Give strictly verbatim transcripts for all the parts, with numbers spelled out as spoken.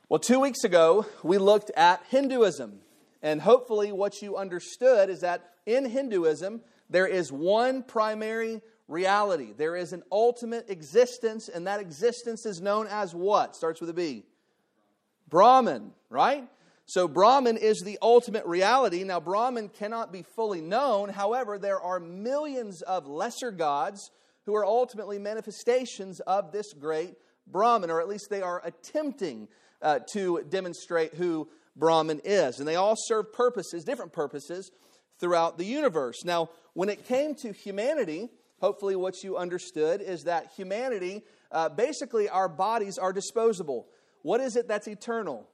Well, two weeks ago, we looked at Hinduism. And hopefully what you understood is that in Hinduism, there is one primary reality. There is an ultimate existence, and that existence is known as what? Starts with a B. Brahman, right? So Brahman is the ultimate reality. Now, Brahman cannot be fully known. However, there are millions of lesser gods who are ultimately manifestations of this great Brahman, or at least they are attempting uh, to demonstrate who Brahman is. And they all serve purposes, different purposes, throughout the universe. Now, when it came to humanity, hopefully what you understood is that humanity, uh, basically our bodies are disposable. What is it that's eternal?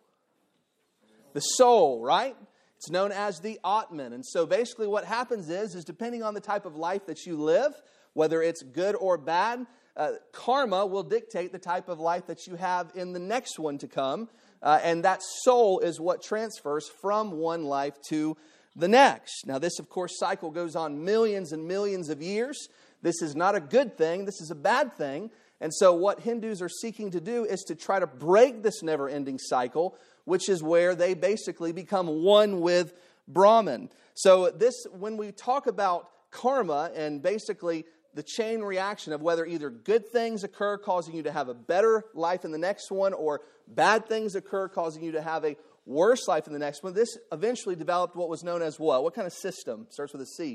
The soul, right? It's known as the Atman. And so basically what happens is, is depending on the type of life that you live, whether it's good or bad, uh, karma will dictate the type of life that you have in the next one to come. Uh, and that soul is what transfers from one life to the next. Now this, of course, cycle goes on millions and millions of years. This is not a good thing. This is a bad thing. And so what Hindus are seeking to do is to try to break this never-ending cycle, which is where they basically become one with Brahman. So this, when we talk about karma and basically the chain reaction of whether either good things occur causing you to have a better life in the next one, or bad things occur causing you to have a worse life in the next one, this eventually developed what was known as what? What kind of system? Starts with a C.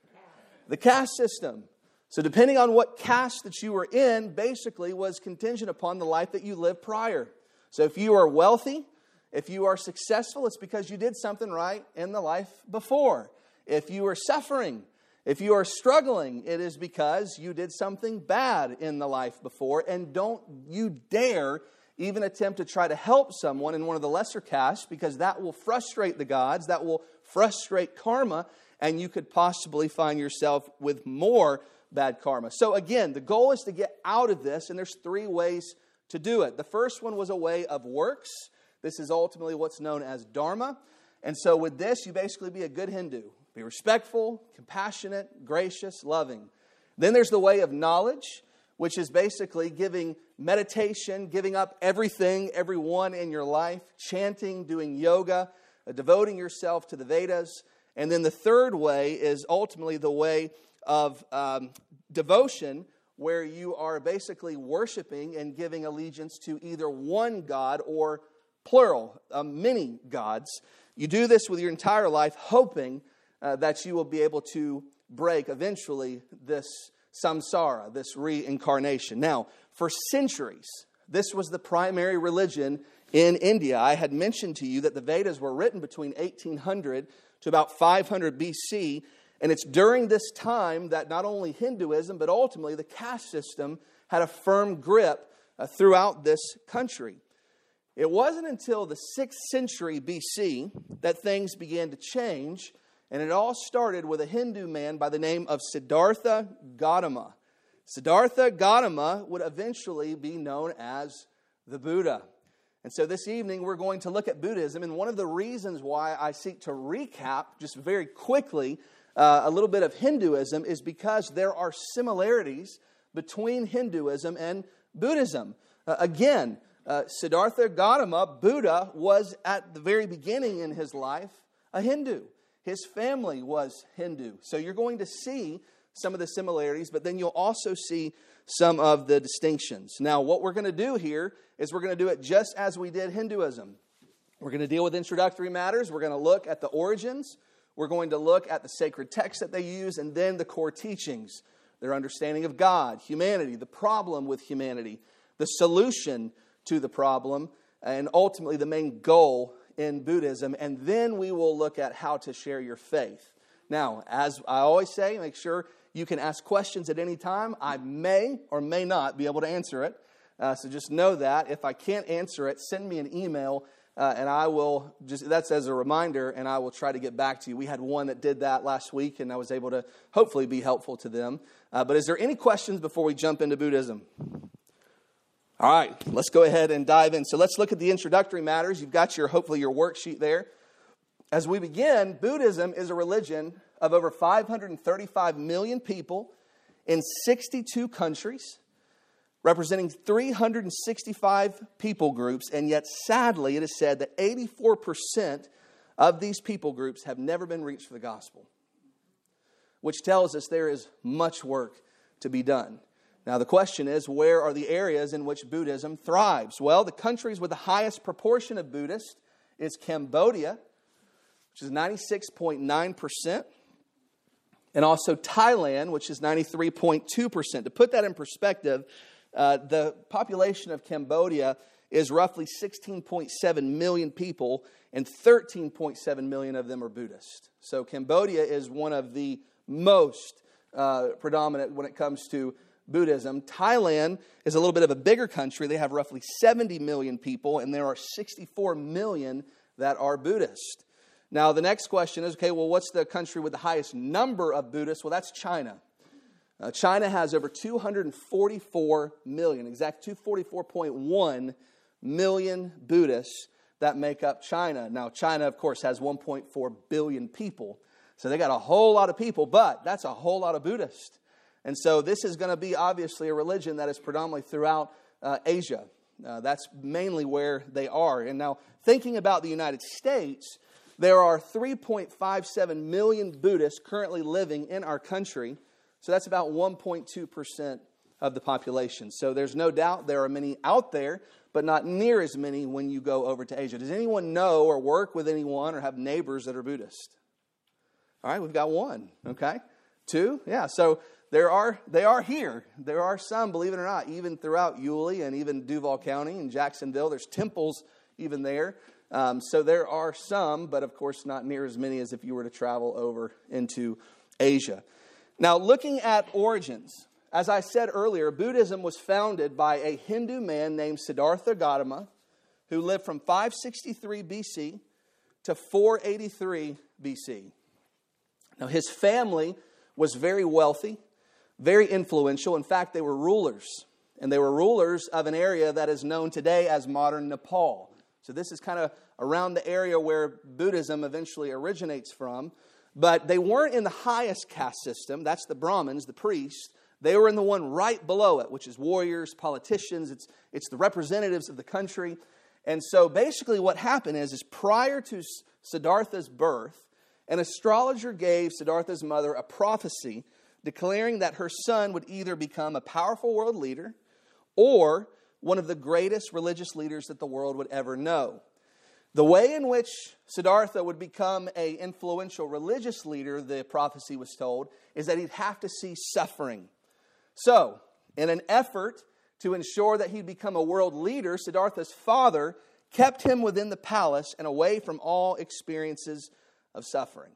The caste system. So depending on what caste that you were in, basically was contingent upon the life that you lived prior. So if you are wealthy, if you are successful, it's because you did something right in the life before. If you are suffering, if you are struggling, it is because you did something bad in the life before. And don't you dare even attempt to try to help someone in one of the lesser castes, because that will frustrate the gods, that will frustrate karma, and you could possibly find yourself with more bad karma. So again, the goal is to get out of this, and there's three ways to do it. The first one was a way of works. This is ultimately what's known as dharma. And so with this, you basically be a good Hindu. Be respectful, compassionate, gracious, loving. Then there's the way of knowledge, which is basically giving meditation, giving up everything, everyone in your life, chanting, doing yoga, uh, devoting yourself to the Vedas. And then the third way is ultimately the way of um, devotion, where you are basically worshiping and giving allegiance to either one God or plural, uh, many gods. You do this with your entire life, hoping uh, that you will be able to break eventually this samsara, this reincarnation. Now, for centuries, this was the primary religion in India. I had mentioned to you that the Vedas were written between eighteen hundred to about five hundred B C, and it's during this time that not only Hinduism, but ultimately the caste system had a firm grip uh, throughout this country. It wasn't until the sixth century B C that things began to change, and it all started with a Hindu man by the name of Siddhartha Gautama. Siddhartha Gautama would eventually be known as the Buddha. And so this evening we're going to look at Buddhism, and one of the reasons why I seek to recap just very quickly uh, a little bit of Hinduism is because there are similarities between Hinduism and Buddhism. Uh, again, uh, Siddhartha Gautama, Buddha, was at the very beginning in his life a Hindu. His family was Hindu. So you're going to see some of the similarities, but then you'll also see some of the distinctions. Now, what we're going to do here is we're going to do it just as we did Hinduism. We're going to deal with introductory matters. We're going to look at the origins. We're going to look at the sacred texts that they use, and then the core teachings, their understanding of God, humanity, the problem with humanity, the solution to the problem, and ultimately the main goal in Buddhism. And then we will look at how to share your faith. Now, as I always say, make sure you can ask questions at any time. I may or may not be able to answer it. Uh, so just know that. If I can't answer it, send me an email, uh, and I will just, that's as a reminder, and I will try to get back to you. We had one that did that last week, and I was able to hopefully be helpful to them. Uh, but is there any questions before we jump into Buddhism? All right, let's go ahead and dive in. So let's look at the introductory matters. You've got your, hopefully your worksheet there. As we begin, Buddhism is a religion of over five hundred thirty-five million people in sixty-two countries, representing three hundred sixty-five people groups, and yet sadly it is said that eighty-four percent of these people groups have never been reached for the gospel, which tells us there is much work to be done. Now the question is, where are the areas in which Buddhism thrives? Well, the countries with the highest proportion of Buddhists is Cambodia, which is ninety-six point nine percent, and also Thailand, which is ninety-three point two percent. To put that in perspective, uh, the population of Cambodia is roughly sixteen point seven million people, and thirteen point seven million of them are Buddhist. So Cambodia is one of the most uh, predominant when it comes to Buddhism. Thailand is a little bit of a bigger country. They have roughly seventy million people, and there are sixty-four million that are Buddhist. Now, the next question is, okay, well, what's the country with the highest number of Buddhists? Well, that's China. Uh, China has over two hundred forty-four million, exact two hundred forty-four point one million Buddhists that make up China. Now, China, of course, has one point four billion people. So they got a whole lot of people, but that's a whole lot of Buddhists. And so this is going to be obviously a religion that is predominantly throughout uh, Asia. Uh, that's mainly where they are. And now, thinking about the United States, there are three point five seven million Buddhists currently living in our country. So that's about one point two percent of the population. So there's no doubt there are many out there, but not near as many when you go over to Asia. Does anyone know or work with anyone or have neighbors that are Buddhist? All right, we've got one. Okay. Two? Yeah, so there are they are here. There are some, believe it or not, even throughout Yulee and even Duval County and Jacksonville. There's temples even there. Um, so there are some, but of course not near as many as if you were to travel over into Asia. Now, looking at origins, as I said earlier, Buddhism was founded by a Hindu man named Siddhartha Gautama, who lived from five sixty-three B C to four eighty-three B C. Now, his family was very wealthy, very influential. In fact, they were rulers, and they were rulers of an area that is known today as modern Nepal. So this is kind of around the area where Buddhism eventually originates from. But they weren't in the highest caste system. That's the Brahmins, the priests. They were in the one right below it, which is warriors, politicians. It's, it's the representatives of the country. And so basically what happened is, is prior to Siddhartha's birth, an astrologer gave Siddhartha's mother a prophecy declaring that her son would either become a powerful world leader or one of the greatest religious leaders that the world would ever know. The way in which Siddhartha would become an influential religious leader, the prophecy was told, is that he'd have to see suffering. So, in an effort to ensure that he'd become a world leader, Siddhartha's father kept him within the palace and away from all experiences of suffering.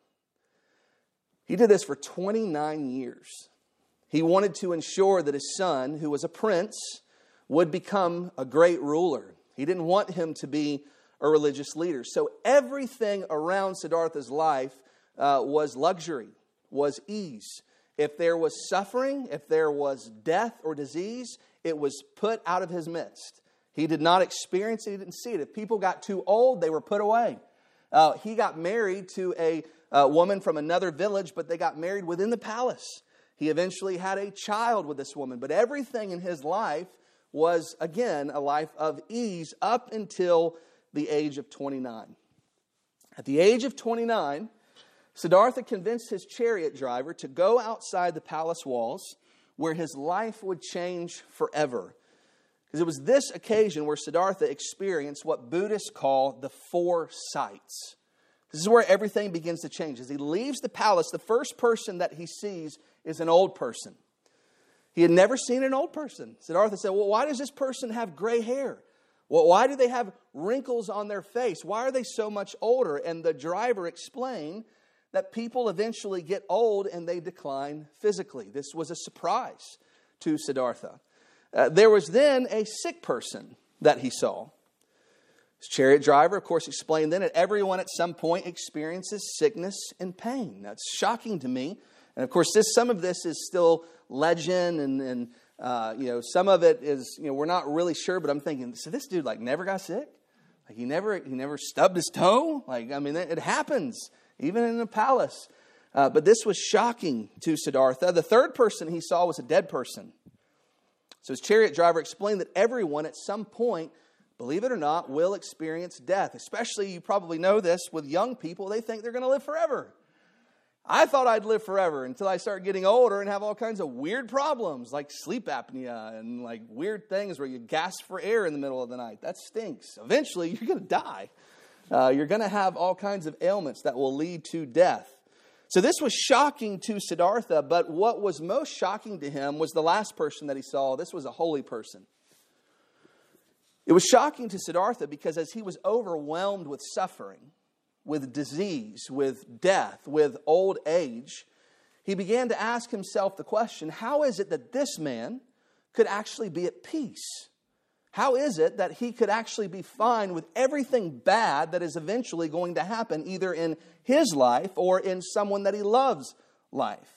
He did this for twenty-nine years. He wanted to ensure that his son, who was a prince, would become a great ruler. He didn't want him to be a religious leader. So everything around Siddhartha's life uh, was luxury, was ease. If there was suffering, if there was death or disease, it was put out of his midst. He did not experience it. He didn't see it. If people got too old, they were put away. Uh, he got married to a uh, woman from another village, but they got married within the palace. He eventually had a child with this woman, but everything in his life was, again, a life of ease up until the age of twenty-nine. At the age of twenty-nine, Siddhartha convinced his chariot driver to go outside the palace walls where his life would change forever. Because it was this occasion where Siddhartha experienced what Buddhists call the four sights. This is where everything begins to change. As he leaves the palace, the first person that he sees is an old person. He had never seen an old person. Siddhartha said, well, why does this person have gray hair? Well, why do they have wrinkles on their face? Why are they so much older? And the driver explained that people eventually get old and they decline physically. This was a surprise to Siddhartha. Uh, there was then a sick person that he saw. His chariot driver, of course, explained then that everyone at some point experiences sickness and pain. That's shocking to me. And of course, this some of this is still legend, and, and uh, you know, some of it is, you know, we're not really sure. But I'm thinking, so this dude like never got sick? Like he never he never stubbed his toe? Like I mean, it, it happens even in a palace. Uh, but this was shocking to Siddhartha. The third person he saw was a dead person. So his chariot driver explained that everyone at some point, believe it or not, will experience death. Especially, you probably know this, with young people, they think they're going to live forever. I thought I'd live forever until I start getting older and have all kinds of weird problems like sleep apnea and like weird things where you gasp for air in the middle of the night. That stinks. Eventually, you're going to die. Uh, you're going to have all kinds of ailments that will lead to death. So this was shocking to Siddhartha, but what was most shocking to him was the last person that he saw. This was a holy person. It was shocking to Siddhartha because as he was overwhelmed with suffering, with disease, with death, with old age, he began to ask himself the question, how is it that this man could actually be at peace? How is it that he could actually be fine with everything bad that is eventually going to happen either in his life or in someone that he loves' life?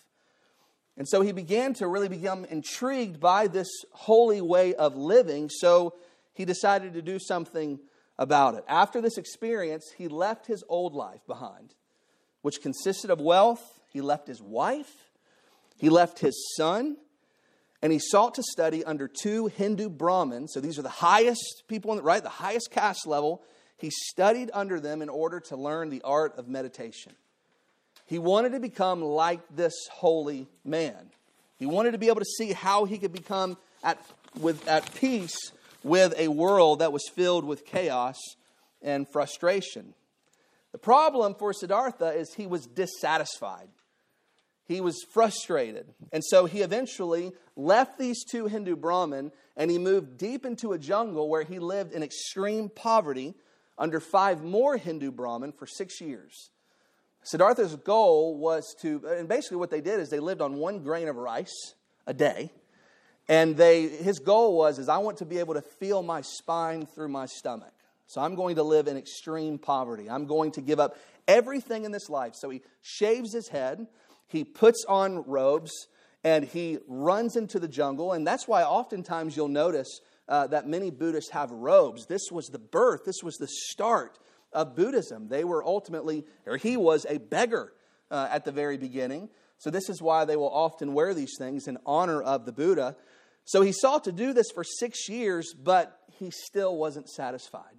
And so he began to really become intrigued by this holy way of living, so he decided to do something about it. After this experience, he left his old life behind, which consisted of wealth. He left his wife, he left his son, and he sought to study under two Hindu Brahmins. So these are the highest people, in the, right, the highest caste level. He studied under them in order to learn the art of meditation. He wanted to become like this holy man. He wanted to be able to see how he could become at, with, at peace with a world that was filled with chaos and frustration. The problem for Siddhartha is he was dissatisfied. He was frustrated. And so he eventually left these two Hindu Brahmin and he moved deep into a jungle where he lived in extreme poverty under five more Hindu Brahmin for six years. Siddhartha's goal was to, and basically what they did is they lived on one grain of rice a day. And they, his goal was, is I want to be able to feel my spine through my stomach. So I'm going to live in extreme poverty. I'm going to give up everything in this life. So he shaves his head, he puts on robes, and he runs into the jungle. And that's why oftentimes you'll notice uh, that many Buddhists have robes. This was the birth, this was the start of Buddhism. They were ultimately, or he was a beggar uh, at the very beginning. So this is why they will often wear these things in honor of the Buddha. So he sought to do this for six years, but he still wasn't satisfied.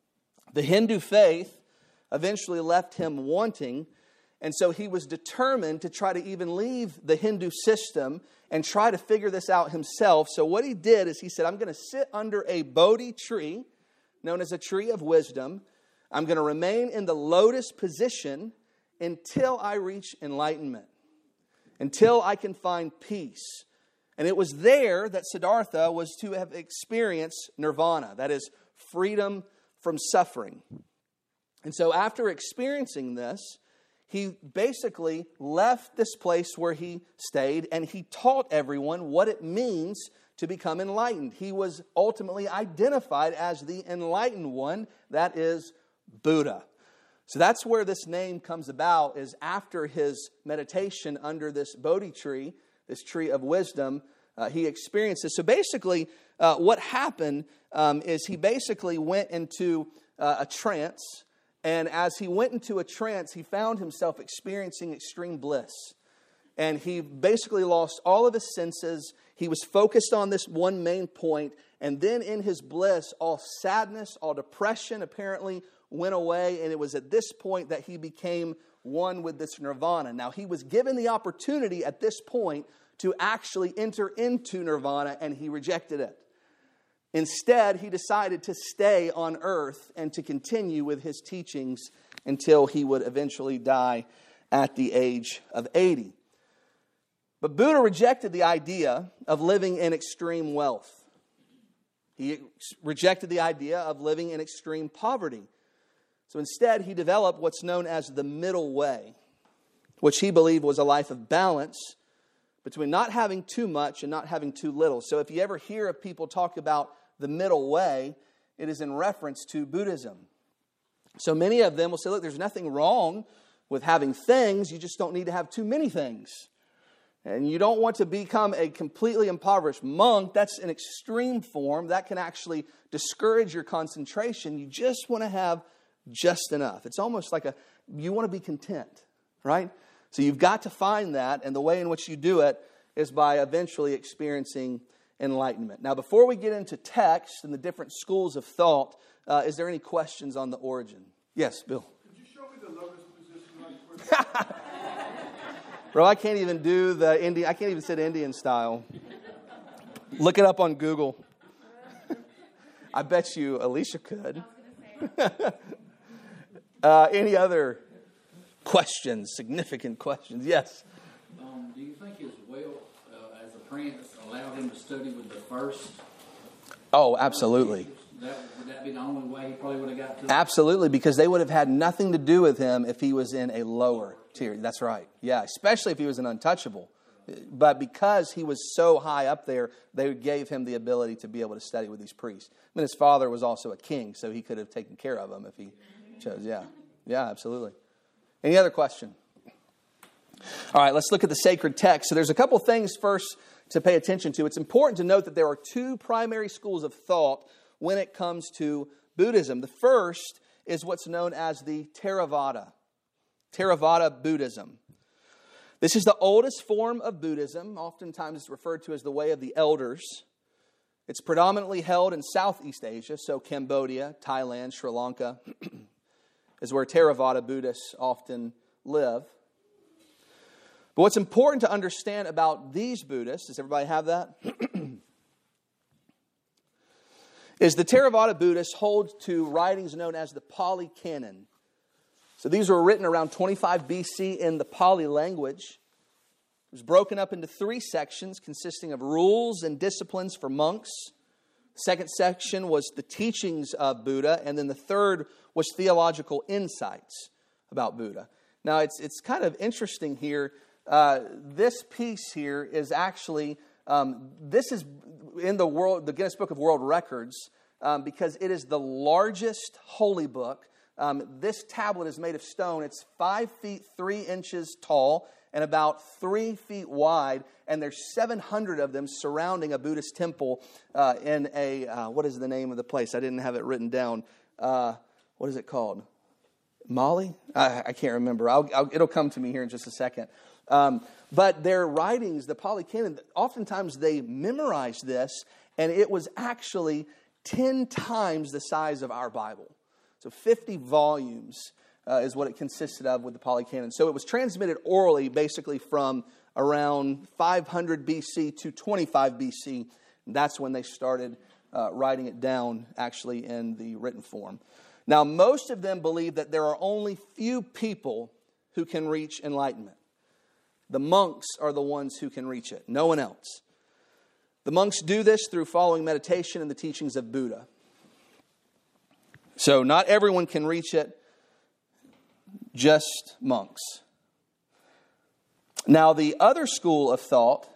The Hindu faith eventually left him wanting, and so he was determined to try to even leave the Hindu system and try to figure this out himself. So what he did is he said, I'm going to sit under a Bodhi tree, known as a tree of wisdom. I'm going to remain in the lotus position until I reach enlightenment, until I can find peace. And it was there that Siddhartha was to have experienced nirvana, that is, freedom from suffering. And so after experiencing this, he basically left this place where he stayed and he taught everyone what it means to become enlightened. He was ultimately identified as the enlightened one, that is Buddha. So that's where this name comes about, is after his meditation under this Bodhi tree, this tree of wisdom, uh, he experienced this. So basically, uh, what happened um, is he basically went into uh, a trance, and as he went into a trance, he found himself experiencing extreme bliss. And he basically lost all of his senses. He was focused on this one main point, and then in his bliss, all sadness, all depression apparently went away, and it was at this point that he became one with this nirvana. Now, he was given the opportunity at this point to actually enter into nirvana, and he rejected it. Instead, he decided to stay on earth and to continue with his teachings until he would eventually die at the age of eighty. But Buddha rejected the idea of living in extreme wealth. He rejected the idea of living in extreme poverty. So instead, he developed what's known as the middle way, which he believed was a life of balance between not having too much and not having too little. So if you ever hear of people talk about the middle way, it is in reference to Buddhism. So many of them will say, look, there's nothing wrong with having things, you just don't need to have too many things. And you don't want to become a completely impoverished monk. That's an extreme form. That can actually discourage your concentration. You just want to have just enough. It's almost like a, you want to be content, right? So you've got to find that, and the way in which you do it is by eventually experiencing enlightenment. Now, before we get into text and the different schools of thought, uh, is there any questions on the origin? Yes, Bill. Could you show me the lotus position right quick? Bro, I can't even do the Indian, I can't even sit Indian style. Look it up on Google. I bet you Alicia could. uh, any other questions, significant questions? Yes. Um, do you think his wealth uh, as a prince allowed him to study with the first? Oh, absolutely. That, would that be the only way he probably would have got to? Absolutely, because they would have had nothing to do with him if he was in a lower tier. That's right. Yeah, especially if he was an untouchable. But because he was so high up there, they gave him the ability to be able to study with these priests. I mean, his father was also a king, so he could have taken care of him if he chose. Yeah, yeah, absolutely. Any other question? All right, let's look at the sacred text. So there's a couple things first to pay attention to. It's important to note that there are two primary schools of thought when it comes to Buddhism. The first is what's known as the Theravada. Theravada Buddhism. This is the oldest form of Buddhism. Oftentimes it's referred to as the way of the elders. It's predominantly held in Southeast Asia, so Cambodia, Thailand, Sri Lanka is where Theravada Buddhists often live. But what's important to understand about these Buddhists, does everybody have that? is the Theravada Buddhists hold to writings known as the Pali Canon. So these were written around twenty-five B C in the Pali language. It was broken up into three sections consisting of rules and disciplines for monks. The second section was the teachings of Buddha, and then the third was theological insights about Buddha. Now it's it's kind of interesting here. Uh, this piece here is actually um, this is in the world, the Guinness Book of World Records, um, because it is the largest holy book. Um, this tablet is made of stone. It's five feet three inches tall and about three feet wide, and there's seven hundred of them surrounding a Buddhist temple uh, in a uh, what is the name of the place? I didn't have it written down. Uh, what is it called? Mali? I, I can't remember. I'll, I'll, it'll come to me here in just a second. Um, but their writings, the Pali Canon, oftentimes they memorized this, and it was actually ten times the size of our Bible. So fifty volumes uh, is what it consisted of with the Pali Canon. So it was transmitted orally basically from around five hundred B C to twenty-five B C. That's when they started uh, writing it down actually in the written form. Now, most of them believe that there are only few people who can reach enlightenment. The monks are the ones who can reach it, no one else. The monks do this through following meditation and the teachings of Buddha. So not everyone can reach it, just monks. Now the other school of thought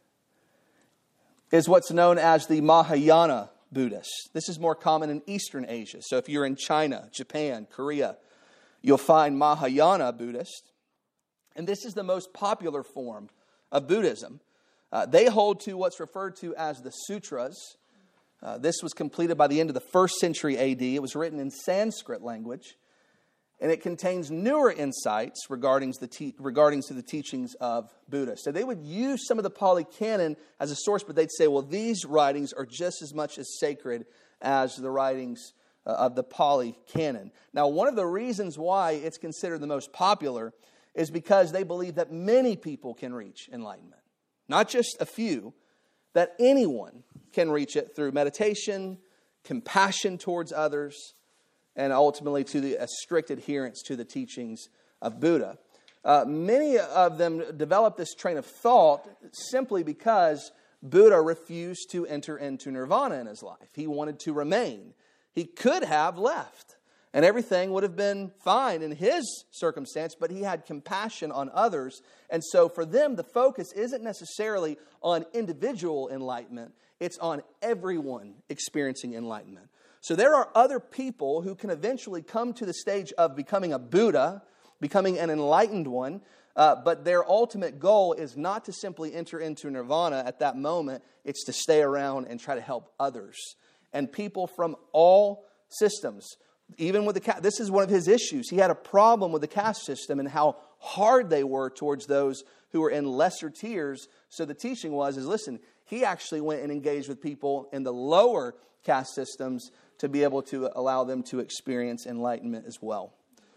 is what's known as the Mahayana Buddhists. This is more common in Eastern Asia. So if you're in China, Japan, Korea, you'll find Mahayana Buddhists. And this is the most popular form of Buddhism. Uh, they hold to what's referred to as the Sutras. Uh, this was completed by the end of the first century A D. It was written in Sanskrit language, and it contains newer insights regarding the te- regarding to the teachings of Buddha. So they would use some of the Pali Canon as a source, but they'd say, well, these writings are just as much as sacred as the writings uh, of the Pali Canon. Now, one of the reasons why it's considered the most popular is because they believe that many people can reach enlightenment, not just a few, that anyone can reach it through meditation, compassion towards others, and ultimately to the, a strict adherence to the teachings of Buddha. Uh, many of them developed this train of thought simply because Buddha refused to enter into nirvana in his life. He wanted to remain. He could have left, and everything would have been fine in his circumstance, but he had compassion on others. And so for them, the focus isn't necessarily on individual enlightenment. It's on everyone experiencing enlightenment. So there are other people who can eventually come to the stage of becoming a Buddha, becoming an enlightened one, uh, but their ultimate goal is not to simply enter into nirvana at that moment. It's to stay around and try to help others. And people from all systems, even with the caste, this is one of his issues. He had a problem with the caste system and how hard they were towards those who were in lesser tiers. So the teaching was, is listen, he actually went and engaged with people in the lower caste systems to be able to allow them to experience enlightenment as well.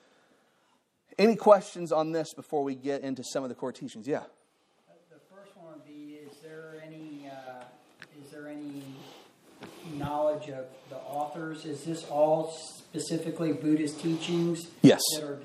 Any questions on this before we get into some of the core teachings? Yeah. The first one would be: Is there any uh, is there any knowledge of the authors? Is this all specifically Buddhist teachings? Yes. That are,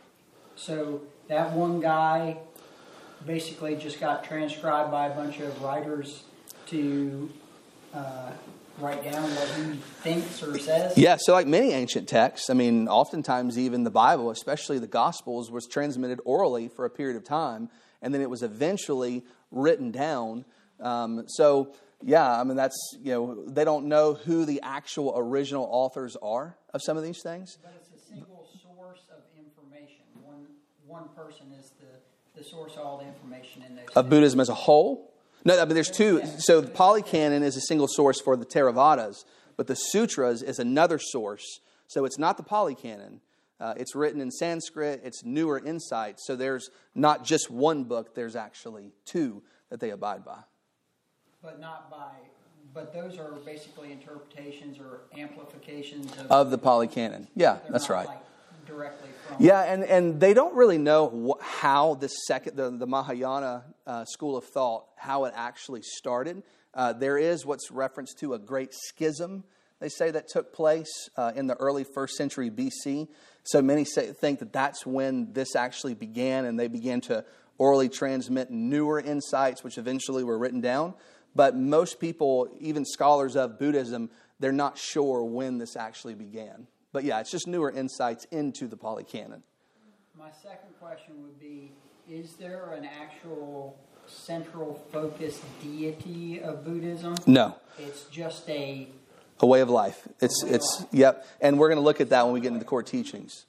so that one guy basically just got transcribed by a bunch of writers to uh, write down what he thinks or says? Yeah, so like many ancient texts, I mean, oftentimes even the Bible, especially the Gospels, was transmitted orally for a period of time, and then it was eventually written down. Um, so, yeah, I mean, that's, you know, they don't know who the actual original authors are of some of these things. But it's a single source of information. One one person is the, the source of all the information in those Of things. Buddhism as a whole? No, but there's two. So the Polycanon is a single source for the Theravadas, but the Sutras is another source. So it's not the Polycanon. Uh, it's written in Sanskrit. It's newer insights. So there's not just one book. There's actually two that they abide by. But not by, but those are basically interpretations or amplifications of, Of the Polycanon. Yeah, they're that's not right. like directly from. Yeah, and, and they don't really know wh- how this second, the, the Mahayana uh, school of thought, how it actually started. Uh, there is what's referenced to a great schism, they say, that took place uh, in the early first century B C. So many say, think that that's when this actually began, and they began to orally transmit newer insights, which eventually were written down. But most people, even scholars of Buddhism, they're not sure when this actually began. But yeah, it's just newer insights into the Polycanon. My second question would be, is there an actual central focused deity of Buddhism? No. It's just a... A way of life. It's, it's, yep. And we're going to look at that when we get into the core teachings.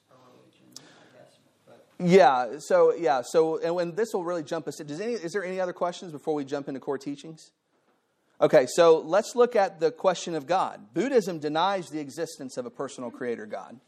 I guess, but Yeah, so, yeah, so, and when this will really jump us in. Does any, is there any other questions before we jump into core teachings? Okay, so let's look at the question of God. Buddhism denies the existence of a personal creator God.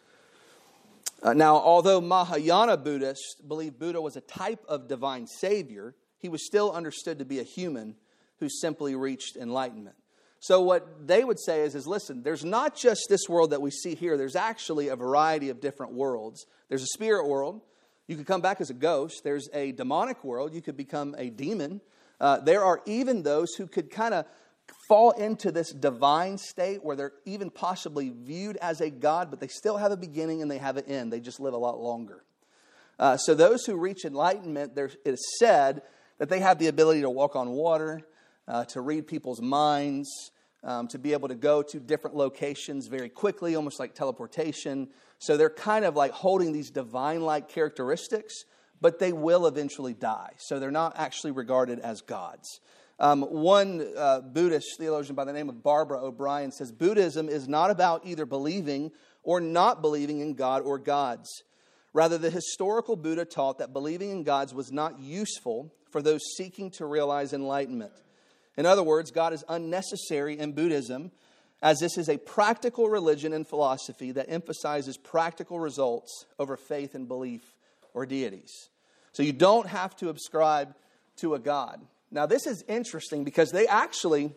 Uh, now, although Mahayana Buddhists believe Buddha was a type of divine savior, he was still understood to be a human who simply reached enlightenment. So what they would say is, is, listen, there's not just this world that we see here. There's actually a variety of different worlds. There's a spirit world. You could come back as a ghost. There's a demonic world. You could become a demon. Uh, there are even those who could kind of fall into this divine state where they're even possibly viewed as a god, but they still have a beginning and they have an end. They just live a lot longer. Uh, so those who reach enlightenment, there, it is said that they have the ability to walk on water, uh, to read people's minds, um, to be able to go to different locations very quickly, almost like teleportation. So they're kind of like holding these divine-like characteristics, but they will eventually die. So they're not actually regarded as gods. Um, one uh, Buddhist theologian by the name of Barbara O'Brien says, Buddhism is not about either believing or not believing in God or gods. Rather, the historical Buddha taught that believing in gods was not useful for those seeking to realize enlightenment. In other words, God is unnecessary in Buddhism, as this is a practical religion and philosophy that emphasizes practical results over faith and belief or deities. So you don't have to ascribe to a god. Now this is interesting because they actually,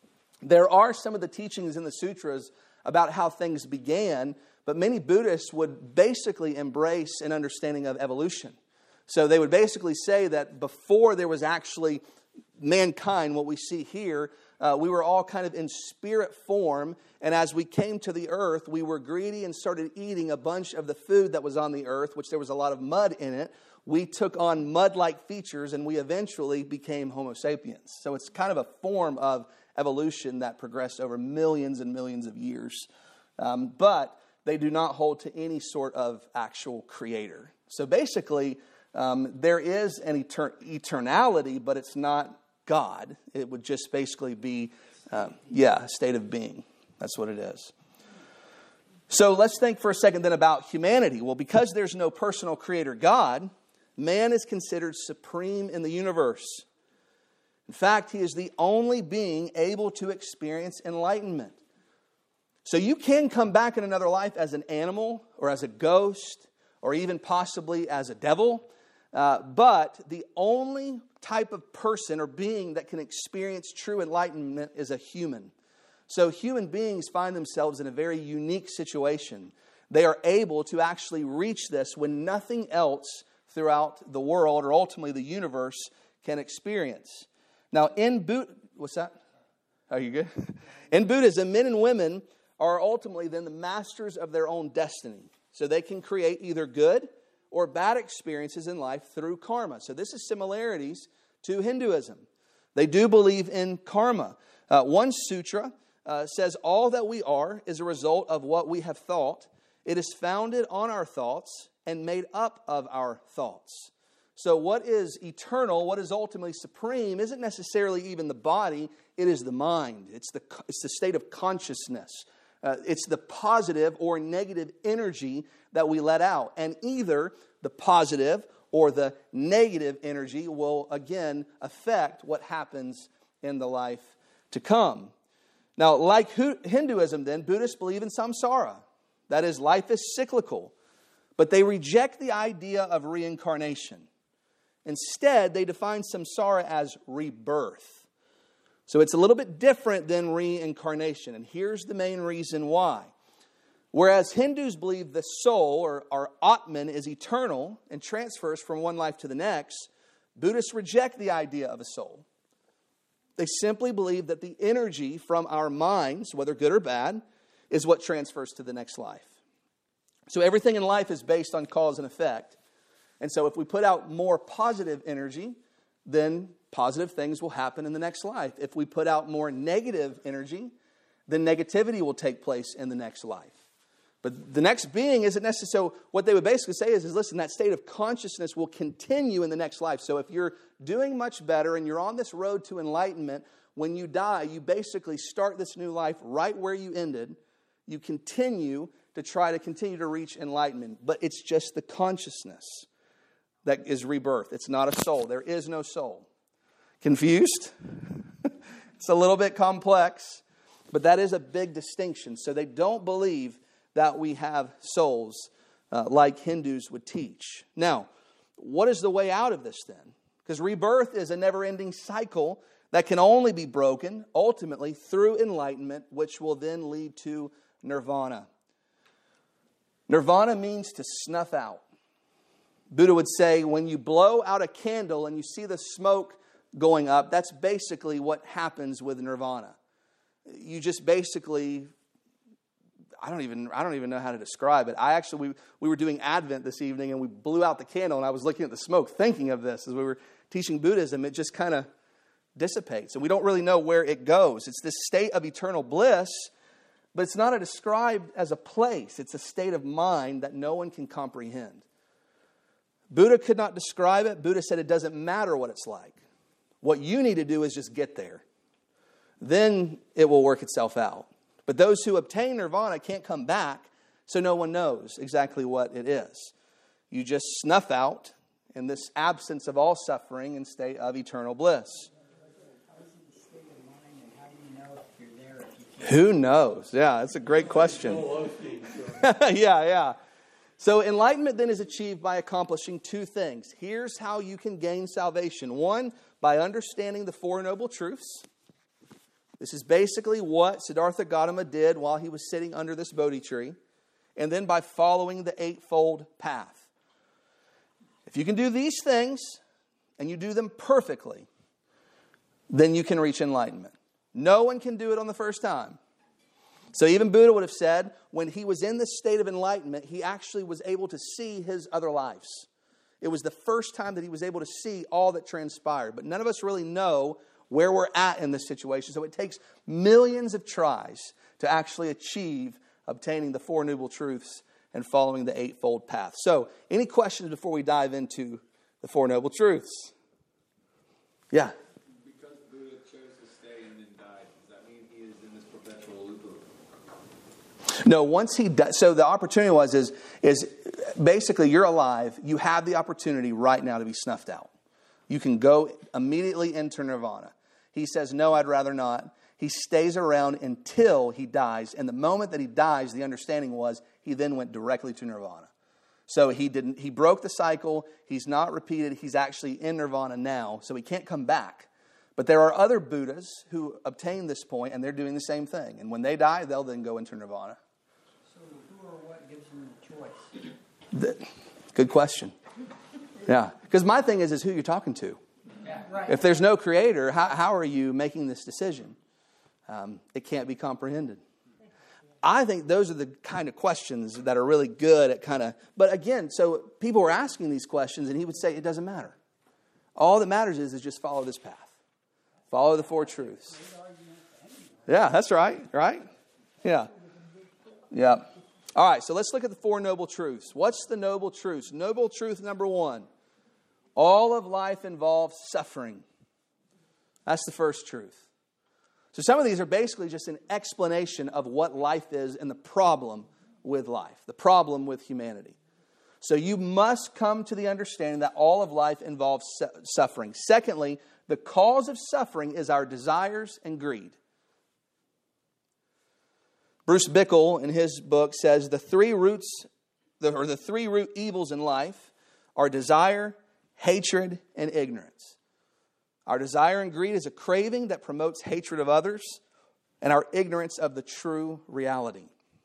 there are some of the teachings in the sutras about how things began, but many Buddhists would basically embrace an understanding of evolution. So they would basically say that before there was actually mankind, what we see here, uh, we were all kind of in spirit form, and as we came to the earth, we were greedy and started eating a bunch of the food that was on the earth, which there was a lot of mud in it. We took on mud-like features, and we eventually became Homo sapiens. So it's kind of a form of evolution that progressed over millions and millions of years. Um, but they do not hold to any sort of actual creator. So basically, um, there is an etern- eternality, but it's not God. It would just basically be, um, yeah, a state of being. That's what it is. So let's think for a second then about humanity. Well, because there's no personal creator God, man is considered supreme in the universe. In fact, he is the only being able to experience enlightenment. So you can come back in another life as an animal or as a ghost or even possibly as a devil. Uh, but the only type of person or being that can experience true enlightenment is a human. So human beings find themselves in a very unique situation. They are able to actually reach this when nothing else throughout the world or ultimately the universe can experience. Now in Buddh, what's that? Are you good? In Buddhism, men and women are ultimately then the masters of their own destiny. So they can create either good or bad experiences in life through karma. So this is similarities to Hinduism. They do believe in karma. Uh, one sutra uh, says, all that we are is a result of what we have thought. It is founded on our thoughts and made up of our thoughts. So what is eternal, what is ultimately supreme, isn't necessarily even the body, it is the mind. It's the, it's the state of consciousness. Uh, it's the positive or negative energy that we let out. And either the positive or the negative energy will, again, affect what happens in the life to come. Now, like Hinduism then, Buddhists believe in samsara. That is, life is cyclical. But they reject the idea of reincarnation. Instead, they define samsara as rebirth. So it's a little bit different than reincarnation. And here's the main reason why. Whereas Hindus believe the soul, or, or Atman, is eternal and transfers from one life to the next, Buddhists reject the idea of a soul. They simply believe that the energy from our minds, whether good or bad, is what transfers to the next life. So everything in life is based on cause and effect. And so if we put out more positive energy, then positive things will happen in the next life. If we put out more negative energy, then negativity will take place in the next life. But the next being isn't necessary. So what they would basically say is, is, listen, that state of consciousness will continue in the next life. So if you're doing much better and you're on this road to enlightenment, when you die, you basically start this new life right where you ended. You continue to try to continue to reach enlightenment. But it's just the consciousness that is rebirth. It's not a soul. There is no soul. Confused? It's a little bit complex, but that is a big distinction. So they don't believe that we have souls uh, like Hindus would teach. Now, what is the way out of this then? Because rebirth is a never-ending cycle that can only be broken ultimately through enlightenment, which will then lead to nirvana. Nirvana means to snuff out. Buddha would say, when you blow out a candle and you see the smoke going up, that's basically what happens with nirvana. You just basically, I don't even I don't even know how to describe it. I actually, we, we were doing Advent this evening and we blew out the candle and I was looking at the smoke thinking of this as we were teaching Buddhism. It just kind of dissipates and we don't really know where it goes. It's this state of eternal bliss, but it's not a described as a place. It's a state of mind that no one can comprehend. Buddha could not describe it. Buddha said it doesn't matter what it's like. What you need to do is just get there. Then it will work itself out. But those who obtain nirvana can't come back, so no one knows exactly what it is. You just snuff out in this absence of all suffering and state of eternal bliss. Who knows? Yeah, that's a great question. yeah, yeah. So enlightenment then is achieved by accomplishing two things. Here's how you can gain salvation. One, by understanding the Four Noble Truths. This is basically what Siddhartha Gautama did while he was sitting under this Bodhi tree. And then by following the Eightfold Path. If you can do these things, and you do them perfectly, then you can reach enlightenment. No one can do it on the first time. So even Buddha would have said, when he was in this state of enlightenment, he actually was able to see his other lives. It was the first time that he was able to see all that transpired. But none of us really know where we're at in this situation. So it takes millions of tries to actually achieve obtaining the Four Noble Truths and following the Eightfold Path. So, any questions before we dive into the Four Noble Truths? Yeah? Because Buddha chose to stay and then died, does that mean he is in this perpetual loop of... No, once he died, so the opportunity was, is, is basically you're alive, you have the opportunity right now to be snuffed out. You can go immediately into nirvana. He says, no, I'd rather not. He stays around until he dies. And the moment that he dies, the understanding was he then went directly to nirvana. So he didn't. He broke the cycle. He's not repeated. He's actually in nirvana now, so he can't come back. But there are other Buddhas who obtain this point, and they're doing the same thing. And when they die, they'll then go into nirvana. So who or what gives them the choice? The, good question. Yeah, because my thing is, is who you're talking to. Yeah, right. If there's no creator, how, how are you making this decision? Um, it can't be comprehended. I think those are the kind of questions that are really good at kind of... But again, so people were asking these questions, and he would say, it doesn't matter. All that matters is, is just follow this path. Follow the four truths. Yeah, that's right, right? Yeah. Yeah. All right, so let's look at the four noble truths. What's the noble truths? Noble truth number one. All of life involves suffering. That's the first truth. So some of these are basically just an explanation of what life is and the problem with life, the problem with humanity. So you must come to the understanding that all of life involves su- suffering. Secondly, the cause of suffering is our desires and greed. Bruce Bickle, in his book, says the three roots, the, or the three root evils in life are desire, hatred, and ignorance. Our desire and greed is a craving that promotes hatred of others and our ignorance of the true reality.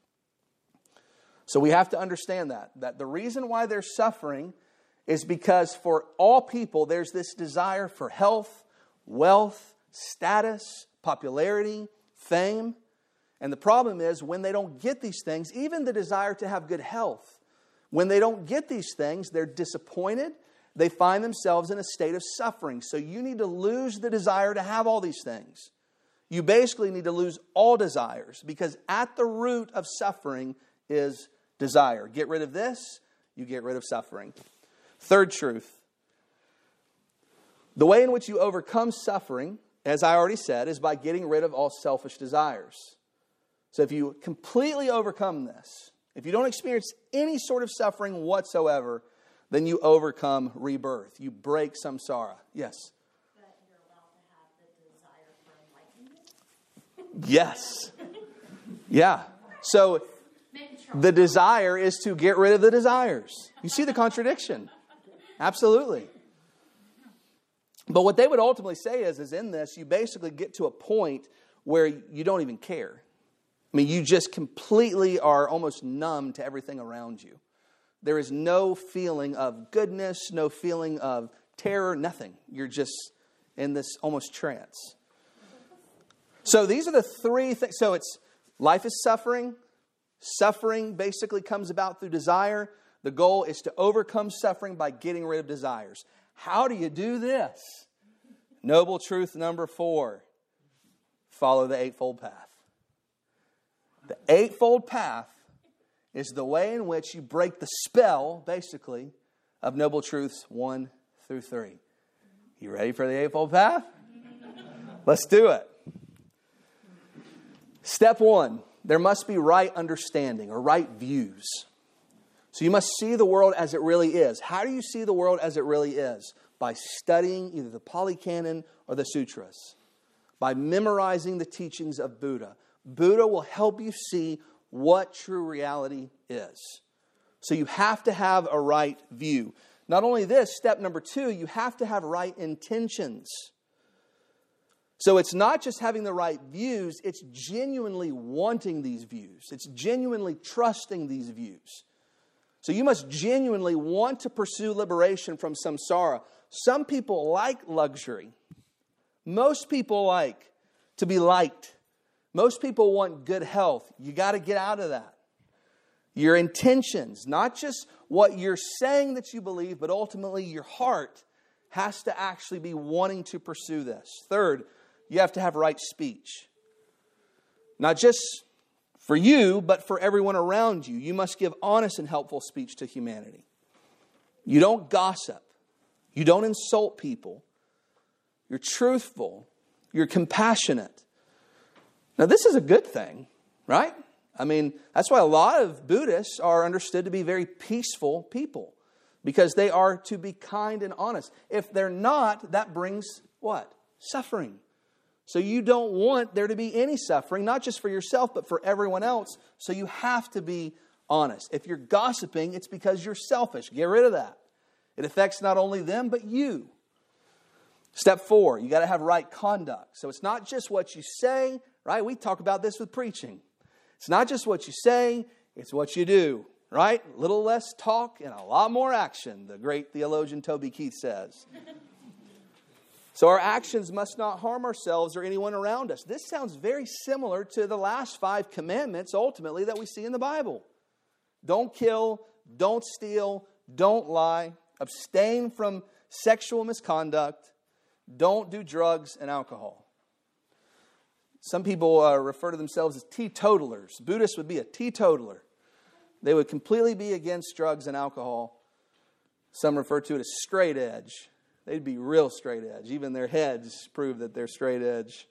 So we have to understand that, that the reason why they're suffering is because for all people, there's this desire for health, wealth, status, popularity, fame. And the problem is when they don't get these things, even the desire to have good health, when they don't get these things, they're disappointed. They find themselves in a state of suffering. So you need to lose the desire to have all these things. You basically need to lose all desires because at the root of suffering is desire. Get rid of this, you get rid of suffering. Third truth. The way in which you overcome suffering, as I already said, is by getting rid of all selfish desires. So if you completely overcome this, if you don't experience any sort of suffering whatsoever, then you overcome rebirth. You break samsara. Yes? But you're allowed to have the desire for enlightenment? Yes. Yeah. So the desire is to get rid of the desires. You see the contradiction? Absolutely. But what they would ultimately say is, is in this, you basically get to a point where you don't even care. I mean, you just completely are almost numb to everything around you. There is no feeling of goodness, no feeling of terror, nothing. You're just in this almost trance. So these are the three things. So it's life is suffering. Suffering basically comes about through desire. The goal is to overcome suffering by getting rid of desires. How do you do this? Noble truth number four. Follow the Eightfold Path. The Eightfold Path is the way in which you break the spell, basically, of Noble Truths one through three. You ready for the Eightfold Path? Let's do it. Step one, there must be right understanding or right views. So you must see the world as it really is. How do you see the world as it really is? By studying either the Pali Canon or the Sutras. By memorizing the teachings of Buddha. Buddha will help you see what true reality is. So you have to have a right view. Not only this, step number two, you have to have right intentions. So it's not just having the right views, it's genuinely wanting these views. It's genuinely trusting these views. So you must genuinely want to pursue liberation from samsara. Some people like luxury. Most people like to be liked. Most people want good health. You got to get out of that. Your intentions, not just what you're saying that you believe, but ultimately your heart has to actually be wanting to pursue this. Third, you have to have right speech. Not just for you, but for everyone around you. You must give honest and helpful speech to humanity. You don't gossip. You don't insult people. You're truthful. You're compassionate. Now, this is a good thing, right? I mean, that's why a lot of Buddhists are understood to be very peaceful people, because they are to be kind and honest. If they're not, that brings what? Suffering. So you don't want there to be any suffering, not just for yourself, but for everyone else. So you have to be honest. If you're gossiping, it's because you're selfish. Get rid of that. It affects not only them, but you. Step four, you got to have right conduct. So it's not just what you say, right? We talk about this with preaching. It's not just what you say, it's what you do, right? A little less talk and a lot more action, the great theologian Toby Keith says. So our actions must not harm ourselves or anyone around us. This sounds very similar to the last five commandments, ultimately, that we see in the Bible. Don't kill, don't steal, don't lie, abstain from sexual misconduct, don't do drugs and alcohol. Some people uh, refer to themselves as teetotalers. Buddhists would be a teetotaler. They would completely be against drugs and alcohol. Some refer to it as straight edge. They'd be real straight edge. Even their heads prove that they're straight edge.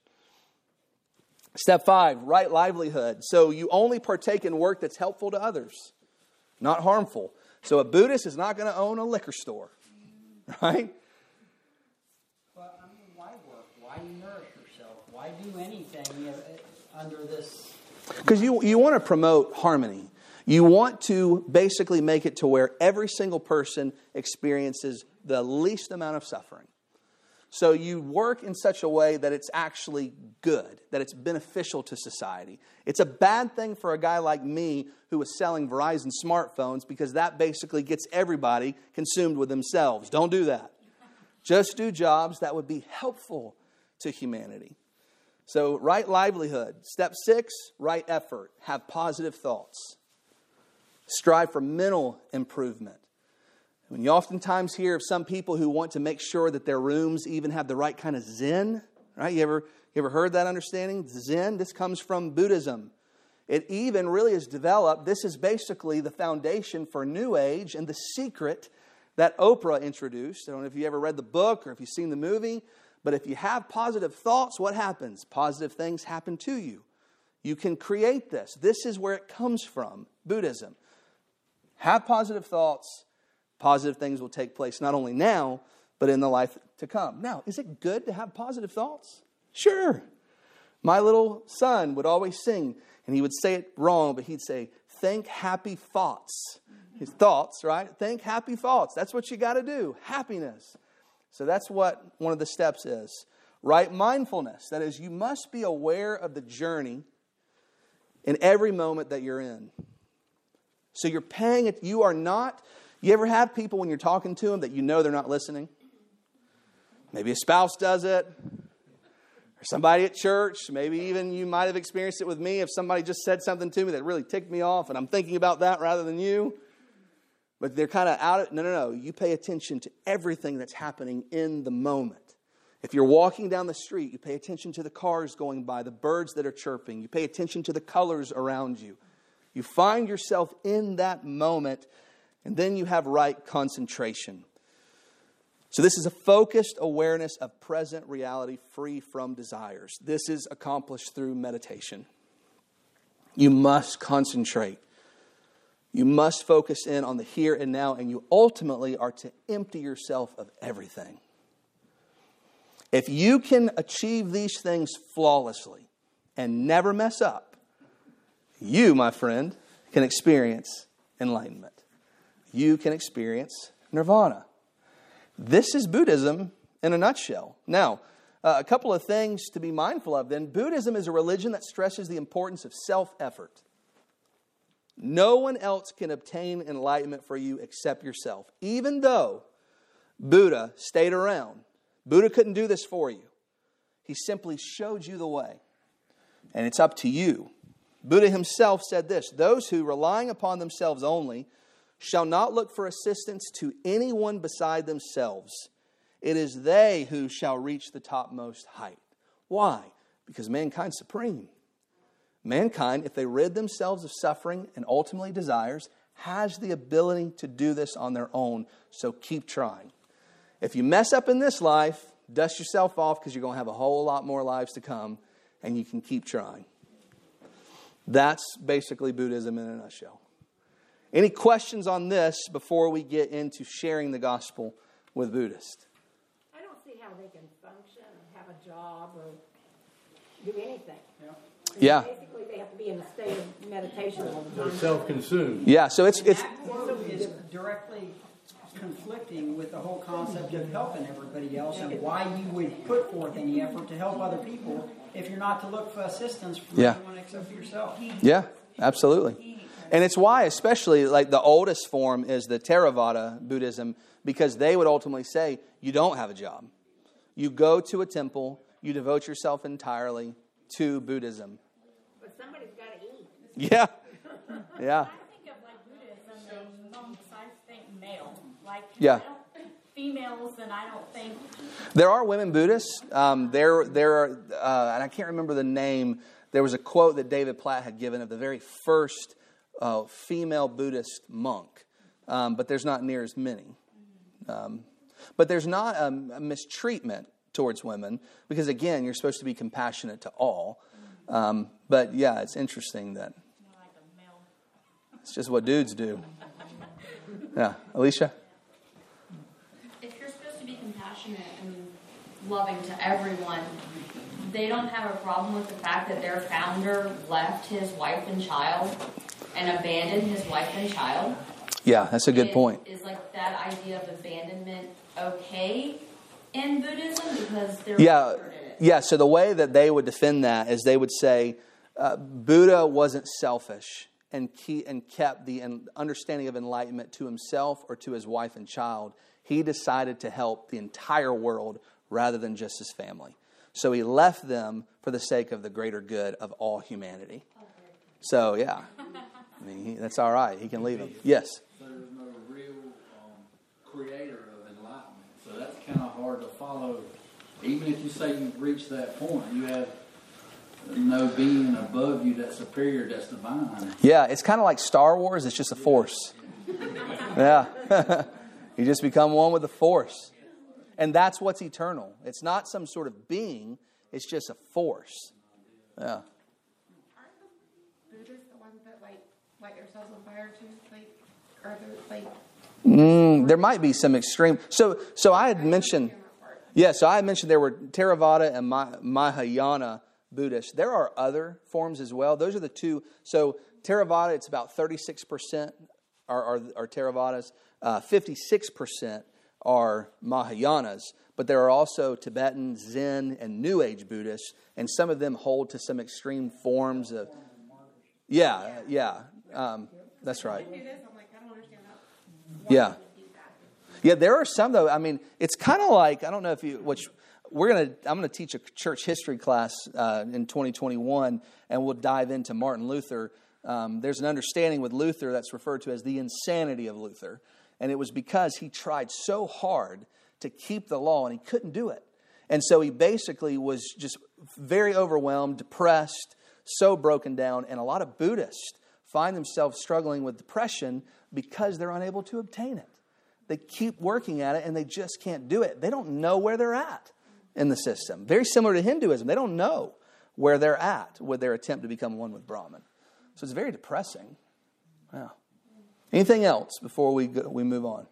Step five, right livelihood. So you only partake in work that's helpful to others, not harmful. So a Buddhist is not going to own a liquor store, right? Well, I mean, why work? Why nourish yourself? Why do anything you know, under this? Because you, you want to promote harmony. You want to basically make it to where every single person experiences the least amount of suffering. So you work in such a way that it's actually good, that it's beneficial to society. It's a bad thing for a guy like me who was selling Verizon smartphones because that basically gets everybody consumed with themselves. Don't do that. Just do jobs that would be helpful to humanity. So right livelihood. Step six, right effort. Have positive thoughts. Strive for mental improvement. When you oftentimes hear of some people who want to make sure that their rooms even have the right kind of Zen, right? You ever, you ever heard that understanding? Zen, this comes from Buddhism. It even really is developed. This is basically the foundation for New Age and the secret that Oprah introduced. I don't know if you ever read the book or if you've seen the movie, but if you have positive thoughts, what happens? Positive things happen to you. You can create this. This is where it comes from, Buddhism. Have positive thoughts. Positive things will take place not only now, but in the life to come. Now, is it good to have positive thoughts? Sure. My little son would always sing, and he would say it wrong, but he'd say, think happy thoughts. His thoughts, right? Think happy thoughts. That's what you got to do. Happiness. So that's what one of the steps is. Right mindfulness. That is, you must be aware of the journey in every moment that you're in. So you're paying it. You are not... You ever have people when you're talking to them that you know they're not listening? Maybe a spouse does it. Or somebody at church. Maybe even you might have experienced it with me if somebody just said something to me that really ticked me off and I'm thinking about that rather than you. But they're kind of out of... No, no, no. You pay attention to everything that's happening in the moment. If you're walking down the street, you pay attention to the cars going by, the birds that are chirping. You pay attention to the colors around you. You find yourself in that moment. And then you have right concentration. So this is a focused awareness of present reality free from desires. This is accomplished through meditation. You must concentrate. You must focus in on the here and now, and you ultimately are to empty yourself of everything. If you can achieve these things flawlessly and never mess up, you, my friend, can experience enlightenment. You can experience nirvana. This is Buddhism in a nutshell. Now, uh, a couple of things to be mindful of then. Buddhism is a religion that stresses the importance of self-effort. No one else can obtain enlightenment for you except yourself. Even though Buddha stayed around, Buddha couldn't do this for you. He simply showed you the way. And it's up to you. Buddha himself said this, those who, relying upon themselves only, shall not look for assistance to anyone beside themselves. It is they who shall reach the topmost height. Why? Because mankind's supreme. Mankind, if they rid themselves of suffering and ultimately desires, has the ability to do this on their own. So keep trying. If you mess up in this life, dust yourself off because you're going to have a whole lot more lives to come, and you can keep trying. That's basically Buddhism in a nutshell. Any questions on this before we get into sharing the gospel with Buddhists? I don't see how they can function and have a job or do anything. Yeah. Yeah. Basically, they have to be in a state of meditation all the They're time. self-consumed. Yeah, so it's it's That also is directly conflicting with the whole concept of helping everybody else and why you would put forth any effort to help other people if you're not to look for assistance from Yeah. anyone except for yourself. yeah, absolutely. And it's why, especially like the oldest form is the Theravada Buddhism, because they would ultimately say you don't have a job. You go to a temple, you devote yourself entirely to Buddhism. But somebody's got to eat. Yeah, yeah, I think of like Buddhism, and most I think male. Like Yeah. I don't, females, and I don't think. there are women Buddhists. Um, there, there are, uh, and I can't remember the name. There was a quote that David Platt had given of the very first uh, female Buddhist monk, um, but there's not near as many. Um, but there's not a, a mistreatment towards women because, again, you're supposed to be compassionate to all. Um, but yeah, it's interesting that Like a male. it's just what dudes do. Yeah, Alicia. If you're supposed to be compassionate and loving to everyone, they don't have a problem with the fact that their founder left his wife and child and abandoned his wife and child. Yeah, that's a good Is- point. Is like that idea of abandonment okay in Buddhism because they're Yeah, rooted in it? yeah. So the way that they would defend that is they would say uh, Buddha wasn't selfish and key, and kept the en- understanding of enlightenment to himself or to his wife and child. He decided to help the entire world rather than just his family. So he left them for the sake of the greater good of all humanity. So yeah, I mean he, that's all right. He can leave them. Yes. So there's no real um, creator of enlightenment. So that's kind of hard to follow. Even if you say you've reached that point, you have no being above you that's superior, that's divine. Yeah, it's kind of like Star Wars. It's just a force. Yeah. You just become one with the force. And that's what's eternal. It's not some sort of being. It's just a force. Yeah. Aren't the Buddhists the ones that like light themselves on fire too? Like, are they like? Mm, there might be some extreme. So, so I had mentioned. Yeah, so I had mentioned there were Theravada and Mah- Mahayana Buddhists. There are other forms as well. Those are the two. So Theravada, it's about thirty-six percent are, are, are Theravadas. Uh, fifty-six percent are Mahayanas. But there are also Tibetan, Zen, and New Age Buddhists. And some of them hold to some extreme forms of... Yeah, yeah. Um, that's right. I do this. I'm like, I don't understand that. Yeah. Yeah, there are some though. I mean, it's kind of like, I don't know if you, which we're going to, I'm going to teach a church history class uh, in twenty twenty-one, and we'll dive into Martin Luther. Um, there's an understanding with Luther that's referred to as the insanity of Luther. And it was because he tried so hard to keep the law and he couldn't do it. And so he basically was just very overwhelmed, depressed, so broken down. And a lot of Buddhists find themselves struggling with depression because they're unable to obtain it. They keep working at it and they just can't do it. They don't know where they're at in the system. Very similar to Hinduism. They don't know where they're at with their attempt to become one with Brahman. So it's very depressing. Wow. Anything else before we go, we move on?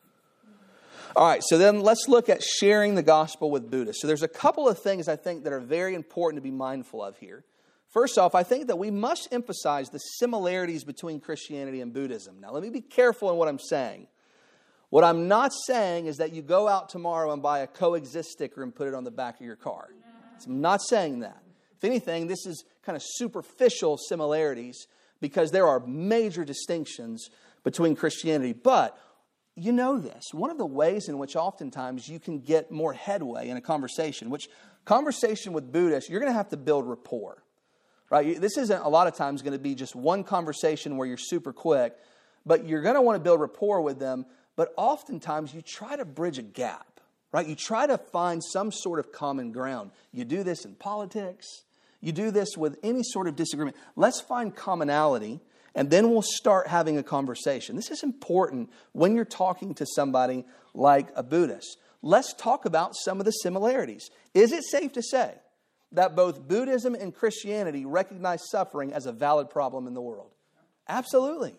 All right, so then let's look at sharing the gospel with Buddhists. So there's a couple of things I think that are very important to be mindful of here. First off, I think that we must emphasize the similarities between Christianity and Buddhism. Now, let me be careful in what I'm saying. What I'm not saying is that you go out tomorrow and buy a coexist sticker and put it on the back of your car. So I'm not saying that. If anything, this is kind of superficial similarities because there are major distinctions between Christianity. But you know this. One of the ways in which oftentimes you can get more headway in a conversation, which conversation with Buddhists, you're going to have to build rapport. Right? This isn't a lot of times going to be just one conversation where you're super quick, but you're going to want to build rapport with them. But oftentimes you try to bridge a gap, right? You try to find some sort of common ground. You do this in politics. You do this with any sort of disagreement. Let's find commonality, and then we'll start having a conversation. This is important when you're talking to somebody like a Buddhist. Let's talk about some of the similarities. Is it safe to say that both Buddhism and Christianity recognize suffering as a valid problem in the world? Absolutely.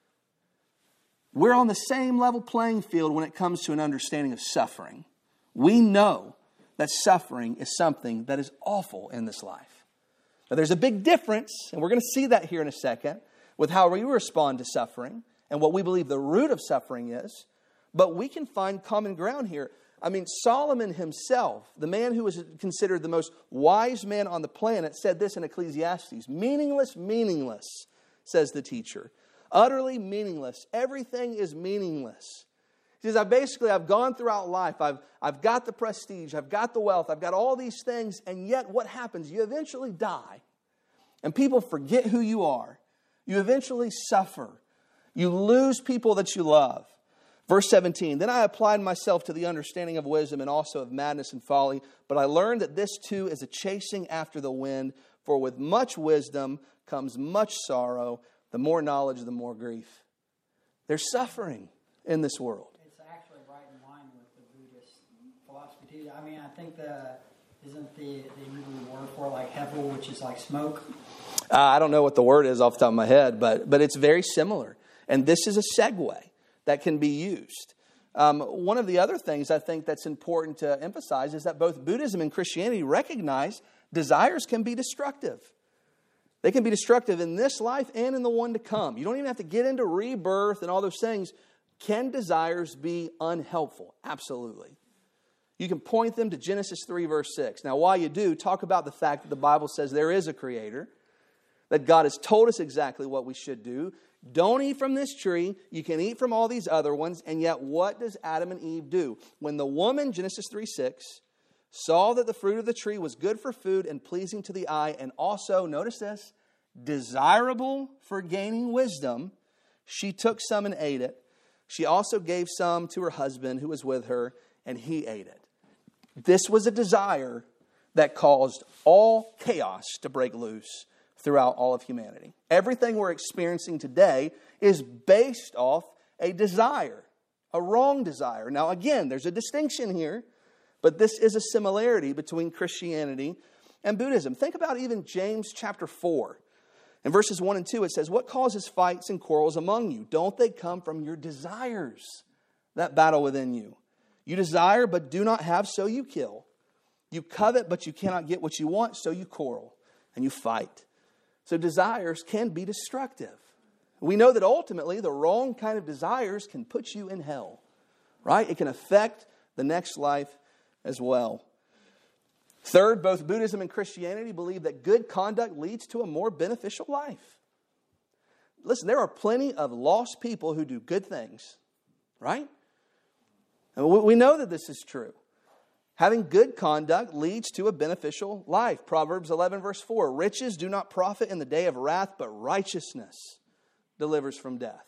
We're on the same level playing field when it comes to an understanding of suffering. We know that suffering is something that is awful in this life. Now, there's a big difference, and we're going to see that here in a second, with how we respond to suffering and what we believe the root of suffering is. But we can find common ground here. I mean, Solomon himself, the man who was considered the most wise man on the planet, said this in Ecclesiastes: meaningless, meaningless, says the teacher. Utterly meaningless. Everything is meaningless. He says, I basically, I've gone throughout life. I've, I've got the prestige. I've got the wealth. I've got all these things. And yet what happens? You eventually die. And people forget who you are. You eventually suffer. You lose people that you love. Verse seventeen, then I applied myself to the understanding of wisdom and also of madness and folly. But I learned that this too is a chasing after the wind. For with much wisdom comes much sorrow. The more knowledge, the more grief. There's suffering in this world. Actually right in line with the Buddhist philosophy too. I mean, I think the isn't the the Hebrew word for like hevel, which is like smoke. Uh, I don't know what the word is off the top of my head, but but it's very similar. And this is a segue that can be used. Um, one of the other things I think that's important to emphasize is that both Buddhism and Christianity recognize desires can be destructive. They can be destructive in this life and in the one to come. You don't even have to get into rebirth and all those things. Can desires be unhelpful? Absolutely. You can point them to Genesis three, verse six. Now, while you do, talk about the fact that the Bible says there is a creator, that God has told us exactly what we should do. Don't eat from this tree. You can eat from all these other ones. And yet, what does Adam and Eve do? When the woman, Genesis three six, saw that the fruit of the tree was good for food and pleasing to the eye, and also, notice this, desirable for gaining wisdom, she took some and ate it. She also gave some to her husband who was with her, and he ate it. This was a desire that caused all chaos to break loose throughout all of humanity. Everything we're experiencing today is based off a desire, a wrong desire. Now, again, there's a distinction here, but this is a similarity between Christianity and Buddhism. Think about even James chapter four. In verses one and two, it says, what causes fights and quarrels among you? Don't they come from your desires that battle within you? You desire, but do not have, so you kill. You covet, but you cannot get what you want, so you quarrel and you fight. So desires can be destructive. We know that ultimately the wrong kind of desires can put you in hell, right? It can affect the next life as well. Third, both Buddhism and Christianity believe that good conduct leads to a more beneficial life. Listen, there are plenty of lost people who do good things, right? And we know that this is true. Having good conduct leads to a beneficial life. Proverbs eleven verse four, riches do not profit in the day of wrath, but righteousness delivers from death.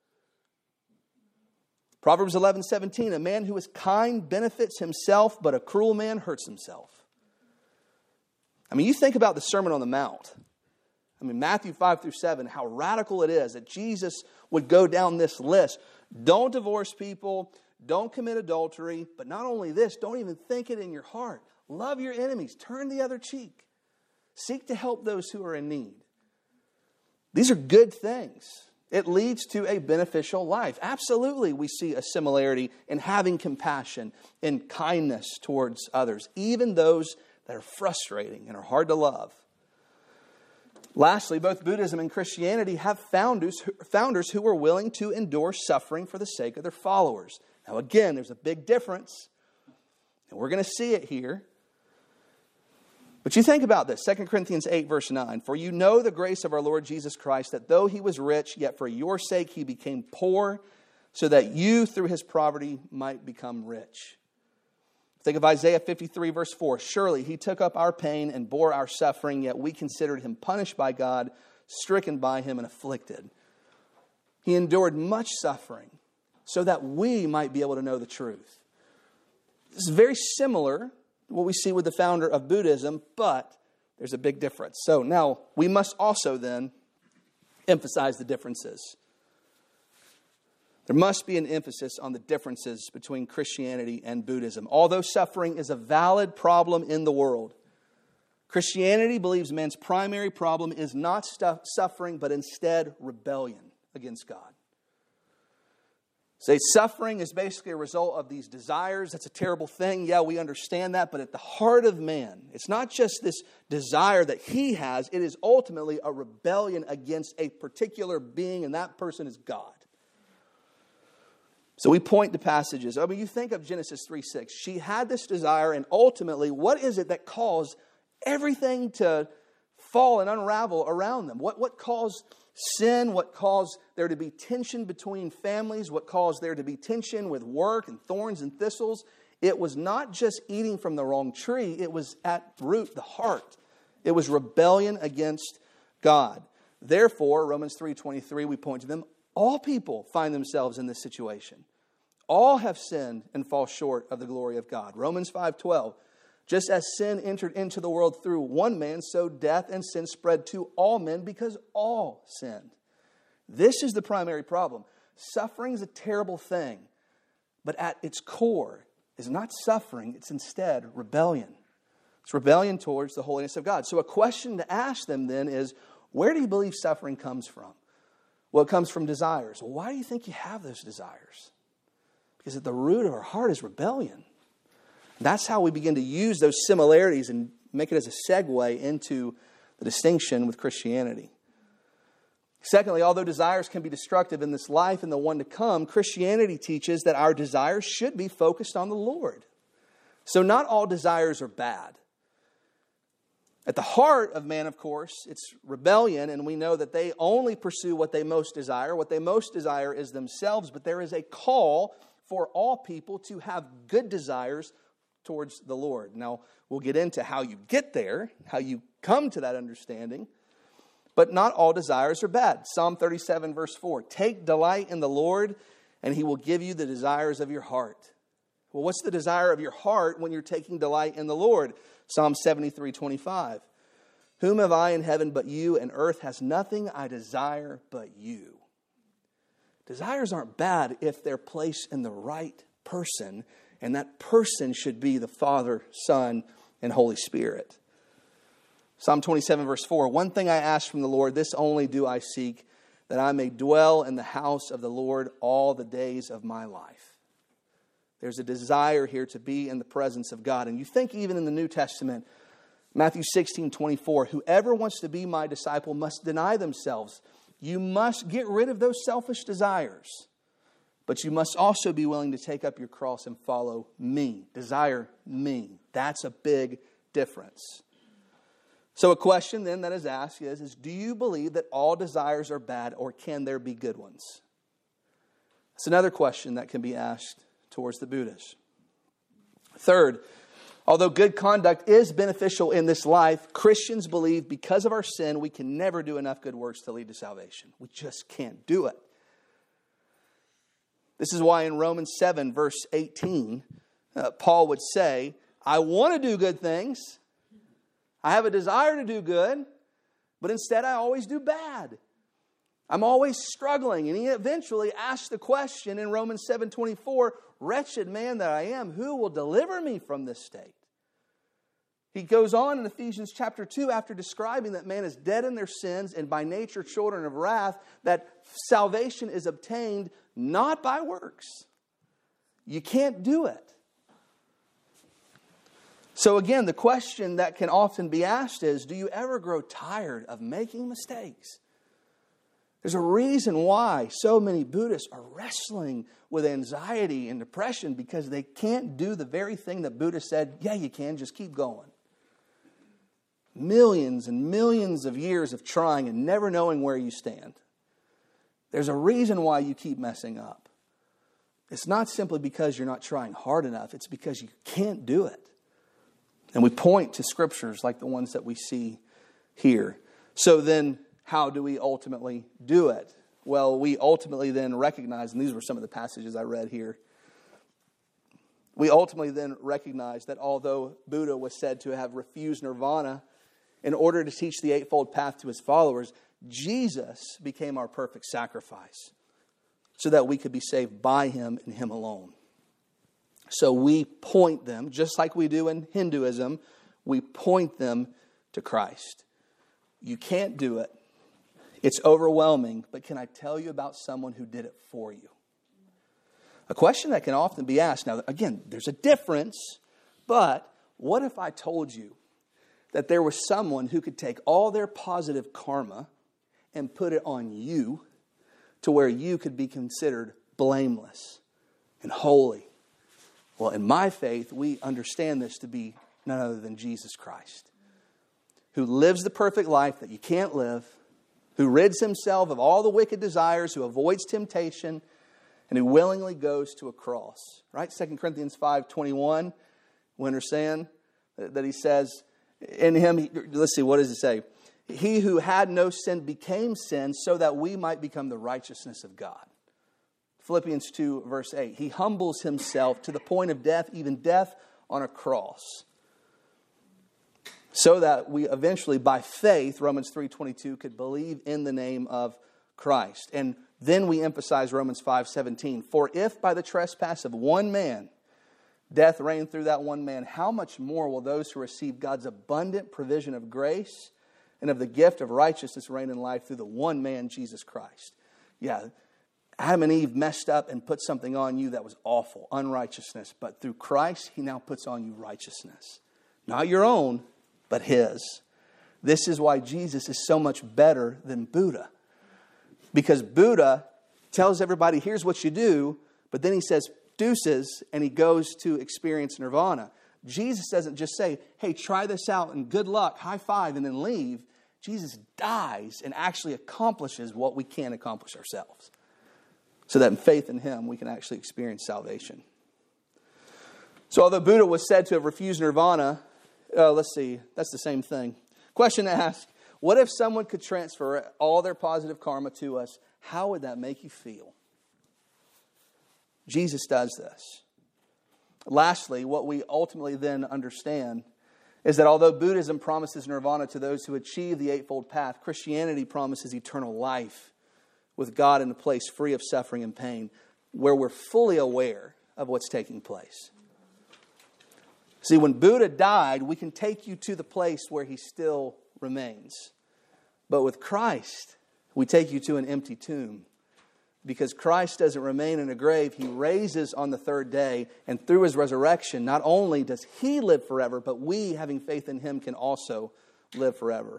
Proverbs eleven seventeen, a man who is kind benefits himself, but a cruel man hurts himself. I mean, you think about the Sermon on the Mount. I mean, Matthew five through seven, how radical it is that Jesus would go down this list. Don't divorce people. Don't commit adultery. But not only this, don't even think it in your heart. Love your enemies. Turn the other cheek. Seek to help those who are in need. These are good things. It leads to a beneficial life. Absolutely, we see a similarity in having compassion and kindness towards others, even those that are frustrating and are hard to love. Lastly, both Buddhism and Christianity have founders, founders who were willing to endure suffering for the sake of their followers. Now again, there's a big difference, and we're going to see it here. But you think about this, Second Corinthians eight verse nine, for you know the grace of our Lord Jesus Christ, that though he was rich, yet for your sake he became poor, so that you through his poverty might become rich. Think of Isaiah fifty-three verse four. Surely he took up our pain and bore our suffering, yet we considered him punished by God, stricken by him and afflicted. He endured much suffering so that we might be able to know the truth. This is very similar to what we see with the founder of Buddhism, but there's a big difference. So now we must also then emphasize the differences. There must be an emphasis on the differences between Christianity and Buddhism. Although suffering is a valid problem in the world, Christianity believes man's primary problem is not stuff, suffering, but instead rebellion against God. Say suffering is basically a result of these desires. That's a terrible thing. Yeah, we understand that. But at the heart of man, it's not just this desire that he has. It is ultimately a rebellion against a particular being, and that person is God. So we point to passages. I mean, you think of Genesis three six. She had this desire, and ultimately, what is it that caused everything to fall and unravel around them? What, what caused sin? What caused there to be tension between families? What caused there to be tension with work and thorns and thistles? It was not just eating from the wrong tree. It was at root, the heart. It was rebellion against God. Therefore, Romans three twenty-three, we point to them, all people find themselves in this situation. All have sinned and fall short of the glory of God. Romans five twelve, just as sin entered into the world through one man, so death and sin spread to all men because all sinned. This is the primary problem. Suffering is a terrible thing, but at its core is not suffering, it's instead rebellion. It's rebellion towards the holiness of God. So a question to ask them then is, where do you believe suffering comes from? Well, it comes from desires. Well, why do you think you have those desires? Because at the root of our heart is rebellion. That's how we begin to use those similarities and make it as a segue into the distinction with Christianity. Secondly, although desires can be destructive in this life and the one to come, Christianity teaches that our desires should be focused on the Lord. So not all desires are bad. At the heart of man, of course, it's rebellion, and we know that they only pursue what they most desire. What they most desire is themselves, but there is a call for all people to have good desires towards the Lord. Now, we'll get into how you get there, how you come to that understanding, but not all desires are bad. Psalm thirty-seven, verse four, take delight in the Lord, and He will give you the desires of your heart. Well, what's the desire of your heart when you're taking delight in the Lord? Psalm seventy-three, twenty-five. Whom have I in heaven but you, and earth has nothing I desire but you. Desires aren't bad if they're placed in the right person, and that person should be the Father, Son, and Holy Spirit. Psalm twenty-seven, verse four. One thing I ask from the Lord, this only do I seek, that I may dwell in the house of the Lord all the days of my life. There's a desire here to be in the presence of God. And you think even in the New Testament, Matthew sixteen, twenty-four, whoever wants to be my disciple must deny themselves. You must get rid of those selfish desires. But you must also be willing to take up your cross and follow me. Desire me. That's a big difference. So a question then that is asked is, is do you believe that all desires are bad, or can there be good ones? That's another question that can be asked towards the Buddhists. Third, although good conduct is beneficial in this life, Christians believe because of our sin, we can never do enough good works to lead to salvation. We just can't do it. This is why in Romans seven, verse eighteen, uh, Paul would say, I want to do good things. I have a desire to do good, but instead I always do bad. I'm always struggling. And he eventually asks the question in Romans seven twenty-four, wretched man that I am, who will deliver me from this state? He goes on in Ephesians chapter two, after describing that man is dead in their sins and by nature children of wrath, that salvation is obtained not by works. You can't do it. So again, the question that can often be asked is, do you ever grow tired of making mistakes? There's a reason why so many Buddhists are wrestling with anxiety and depression, because they can't do the very thing that Buddha said, yeah, you can, just keep going. Millions and millions of years of trying and never knowing where you stand. There's a reason why you keep messing up. It's not simply because you're not trying hard enough. It's because you can't do it. And we point to scriptures like the ones that we see here. So then, how do we ultimately do it? Well, we ultimately then recognize, and these were some of the passages I read here. We ultimately then recognize that although Buddha was said to have refused nirvana in order to teach the Eightfold Path to his followers, Jesus became our perfect sacrifice so that we could be saved by him and him alone. So we point them, just like we do in Hinduism, we point them to Christ. You can't do it. It's overwhelming, but can I tell you about someone who did it for you? A question that can often be asked. Now, again, there's a difference, but what if I told you that there was someone who could take all their positive karma and put it on you to where you could be considered blameless and holy? Well, in my faith, we understand this to be none other than Jesus Christ, who lives the perfect life that you can't live, who rids himself of all the wicked desires, who avoids temptation, and who willingly goes to a cross. Right? Second Corinthians five twenty-one, we understand that he says, in him, let's see, what does it say? He who had no sin became sin so that we might become the righteousness of God. Philippians two, verse eight. He humbles himself to the point of death, even death on a cross. So that we eventually, by faith, Romans three twenty-two, could believe in the name of Christ. And then we emphasize Romans five seventeen. For if by the trespass of one man, death reigned through that one man, how much more will those who receive God's abundant provision of grace and of the gift of righteousness reign in life through the one man, Jesus Christ? Yeah, Adam and Eve messed up and put something on you that was awful, unrighteousness. But through Christ, he now puts on you righteousness. Not your own, but his. This is why Jesus is so much better than Buddha. Because Buddha tells everybody, here's what you do, but then he says, deuces, and he goes to experience nirvana. Jesus doesn't just say, hey, try this out and good luck, high five, and then leave. Jesus dies and actually accomplishes what we can't accomplish ourselves. So that in faith in him, we can actually experience salvation. So although Buddha was said to have refused nirvana, uh, let's see, that's the same thing. Question to ask, what if someone could transfer all their positive karma to us? How would that make you feel? Jesus does this. Lastly, what we ultimately then understand is that although Buddhism promises nirvana to those who achieve the Eightfold Path, Christianity promises eternal life with God in a place free of suffering and pain, where we're fully aware of what's taking place. See, when Buddha died, we can take you to the place where he still remains. But with Christ, we take you to an empty tomb. Because Christ doesn't remain in a grave, he raises on the third day, and through his resurrection, not only does he live forever, but we, having faith in him, can also live forever.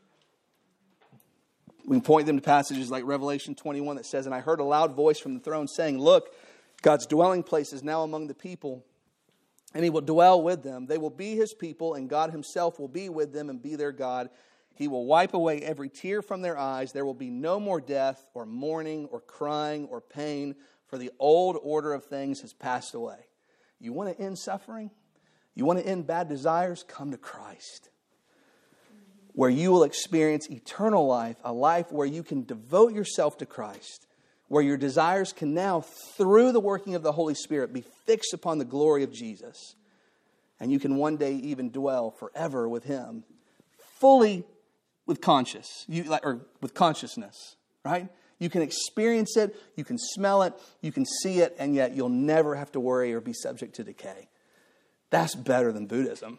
We can point them to passages like Revelation twenty-one that says, and I heard a loud voice from the throne saying, look, God's dwelling place is now among the people, and he will dwell with them. They will be his people, and God himself will be with them and be their God. He will wipe away every tear from their eyes. There will be no more death or mourning or crying or pain, for the old order of things has passed away. You want to end suffering? You want to end bad desires? Come to Christ, where you will experience eternal life, a life where you can devote yourself to Christ, where your desires can now, through the working of the Holy Spirit, be fixed upon the glory of Jesus. And you can one day even dwell forever with him, fully with conscious, you, or with consciousness, right? You can experience it, you can smell it, you can see it, and yet you'll never have to worry or be subject to decay. That's better than Buddhism.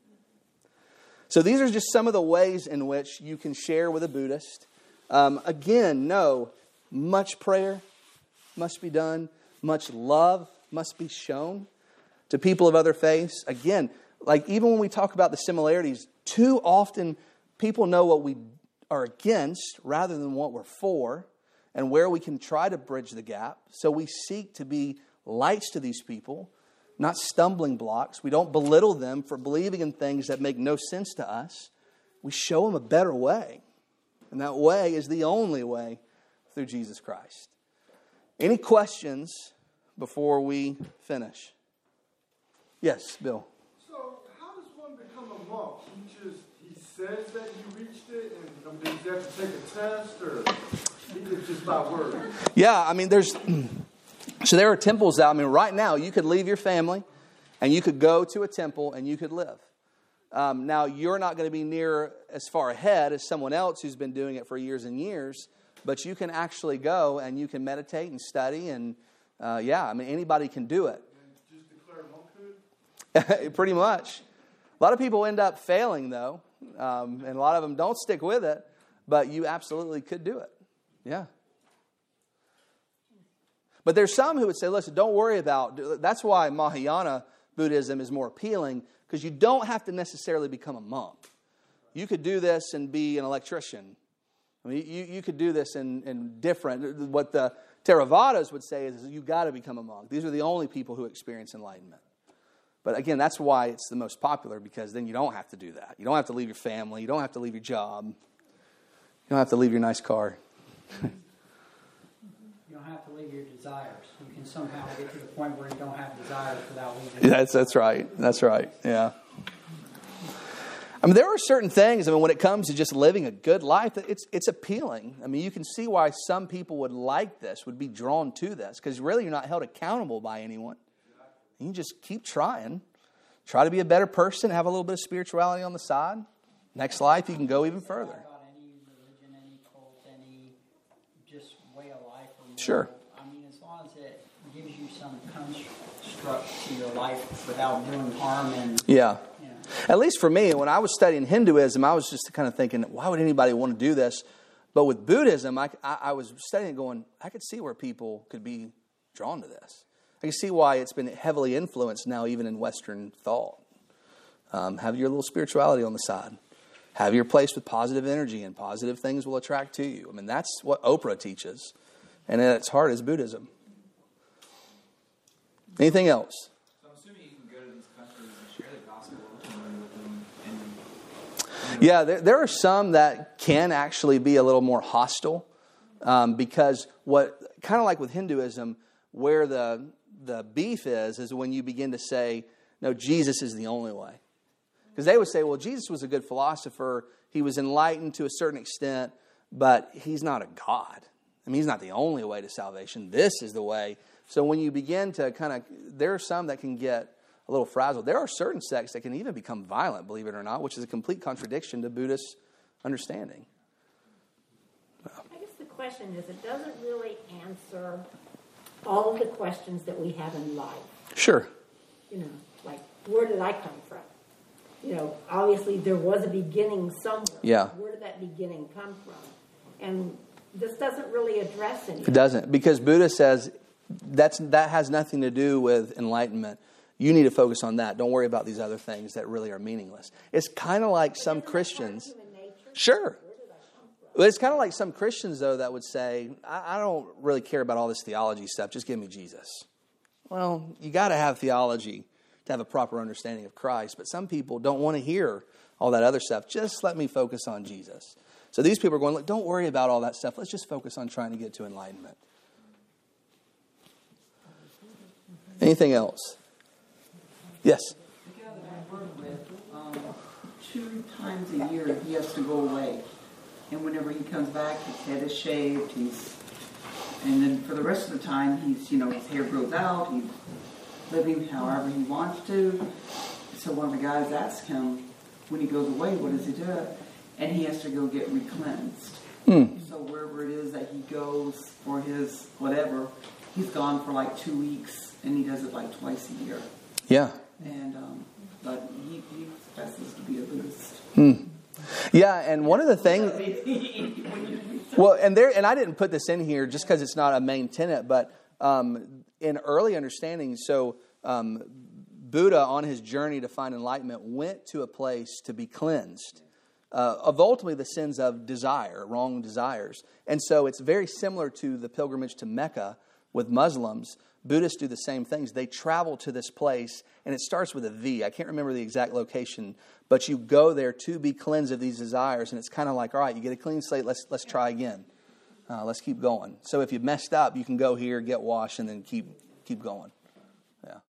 So these are just some of the ways in which you can share with a Buddhist. Um, again, no, much prayer must be done. Much love must be shown to people of other faiths. Again, like even when we talk about the similarities, too often people know what we are against rather than what we're for, and where we can try to bridge the gap. So we seek to be lights to these people, not stumbling blocks. We don't belittle them for believing in things that make no sense to us. We show them a better way. And that way is the only way through Jesus Christ. Any questions before we finish? Yes, Bill. So how does one become a monk? He just, he says that you reached it, and I mean, does he have to take a test, or it's just by word? Yeah, I mean, there's... So there are temples out. I mean, right now, you could leave your family, and you could go to a temple, and you could live. Um, now, you're not going to be near as far ahead as someone else who's been doing it for years and years, but you can actually go, and you can meditate and study, and uh, yeah, I mean, anybody can do it. And just declare monkhood? Pretty much. A lot of people end up failing, though, um, and a lot of them don't stick with it, but you absolutely could do it. Yeah. But there's some who would say, listen, don't worry about, that's why Mahayana Buddhism is more appealing, because you don't have to necessarily become a monk. You could do this and be an electrician. I mean, you, you could do this in, in different, what the Theravadas would say is, is you've got to become a monk. These are the only people who experience enlightenment. But again, that's why it's the most popular, because then you don't have to do that. You don't have to leave your family. You don't have to leave your job. You don't have to leave your nice car. You don't have to leave your desires. You can somehow get to the point where you don't have desires without leaving. That's that's right. That's right. Yeah. I mean, there are certain things. I mean, when it comes to just living a good life, it's it's appealing. I mean, you can see why some people would like this, would be drawn to this, because really you're not held accountable by anyone. You can just keep trying. Try to be a better person. Have a little bit of spirituality on the side. Next life, you can go even further. About any religion, any cult, any just way of life. Or Sure. I mean, as long as it gives you some construct to your life without doing harm and Yeah. you know. At least for me, when I was studying Hinduism, I was just kind of thinking, why would anybody want to do this? But with Buddhism, I, I, I was studying it going, I could see where people could be drawn to this. I can see why it's been heavily influenced now, even in Western thought. Um, have your little spirituality on the side. Have your place with positive energy, and positive things will attract to you. I mean, that's what Oprah teaches. And at its heart is Buddhism. Anything else? So I'm assuming you can go to these countries and share the gospel openly with them. And, Yeah, there, there are some that can actually be a little more hostile. Um, because what, kind of like with Hinduism, where the the beef is, is when you begin to say, no, Jesus is the only way. Because they would say, well, Jesus was a good philosopher. He was enlightened to a certain extent, but he's not a God. I mean, he's not the only way to salvation. This is the way. So when you begin to kind of, there are some that can get a little frazzled. There are certain sects that can even become violent, believe it or not, which is a complete contradiction to Buddhist understanding. I guess the question is, it doesn't really answer all of the questions that we have in life. Sure. You know, like, where did I come from? You know, obviously there was a beginning somewhere. Yeah. Where did that beginning come from? And this doesn't really address anything. It doesn't, because Buddha says that's that has nothing to do with enlightenment. You need to focus on that. Don't worry about these other things that really are meaningless. It's kind of like some Christians. Sure. But it's kind of like some Christians, though, that would say, I, I don't really care about all this theology stuff. Just give me Jesus. Well, you got to have theology to have a proper understanding of Christ. But some people don't want to hear all that other stuff. Just let me focus on Jesus. So these people are going, look, don't worry about all that stuff. Let's just focus on trying to get to enlightenment. Anything else? Yes? The guy that I work with, um, two times a year he has to go away. And whenever he comes back, his head is shaved. He's, and then for the rest of the time, he's, you know, his hair grows out. He's living however he wants to. So one of the guys asked him, when he goes away, what does he do? And he has to go get recleansed. Mm. So wherever it is that he goes for his whatever, he's gone for like two weeks, and he does it like twice a year. Yeah. And um, but he, he professes to be a Buddhist. Hmm. Yeah, and one of the things, well, and there, and I didn't put this in here just because it's not a main tenet, but um, in early understanding, so um, Buddha on his journey to find enlightenment went to a place to be cleansed uh, of ultimately the sins of desire, wrong desires, and so it's very similar to the pilgrimage to Mecca with Muslims. Buddhists do the same things. They travel to this place, and it starts with a V. I can't remember the exact location, but you go there to be cleansed of these desires, and it's kind of like, all right, you get a clean slate, let's let's try again. Uh, let's keep going. So if you've messed up, you can go here, get washed, and then keep keep going.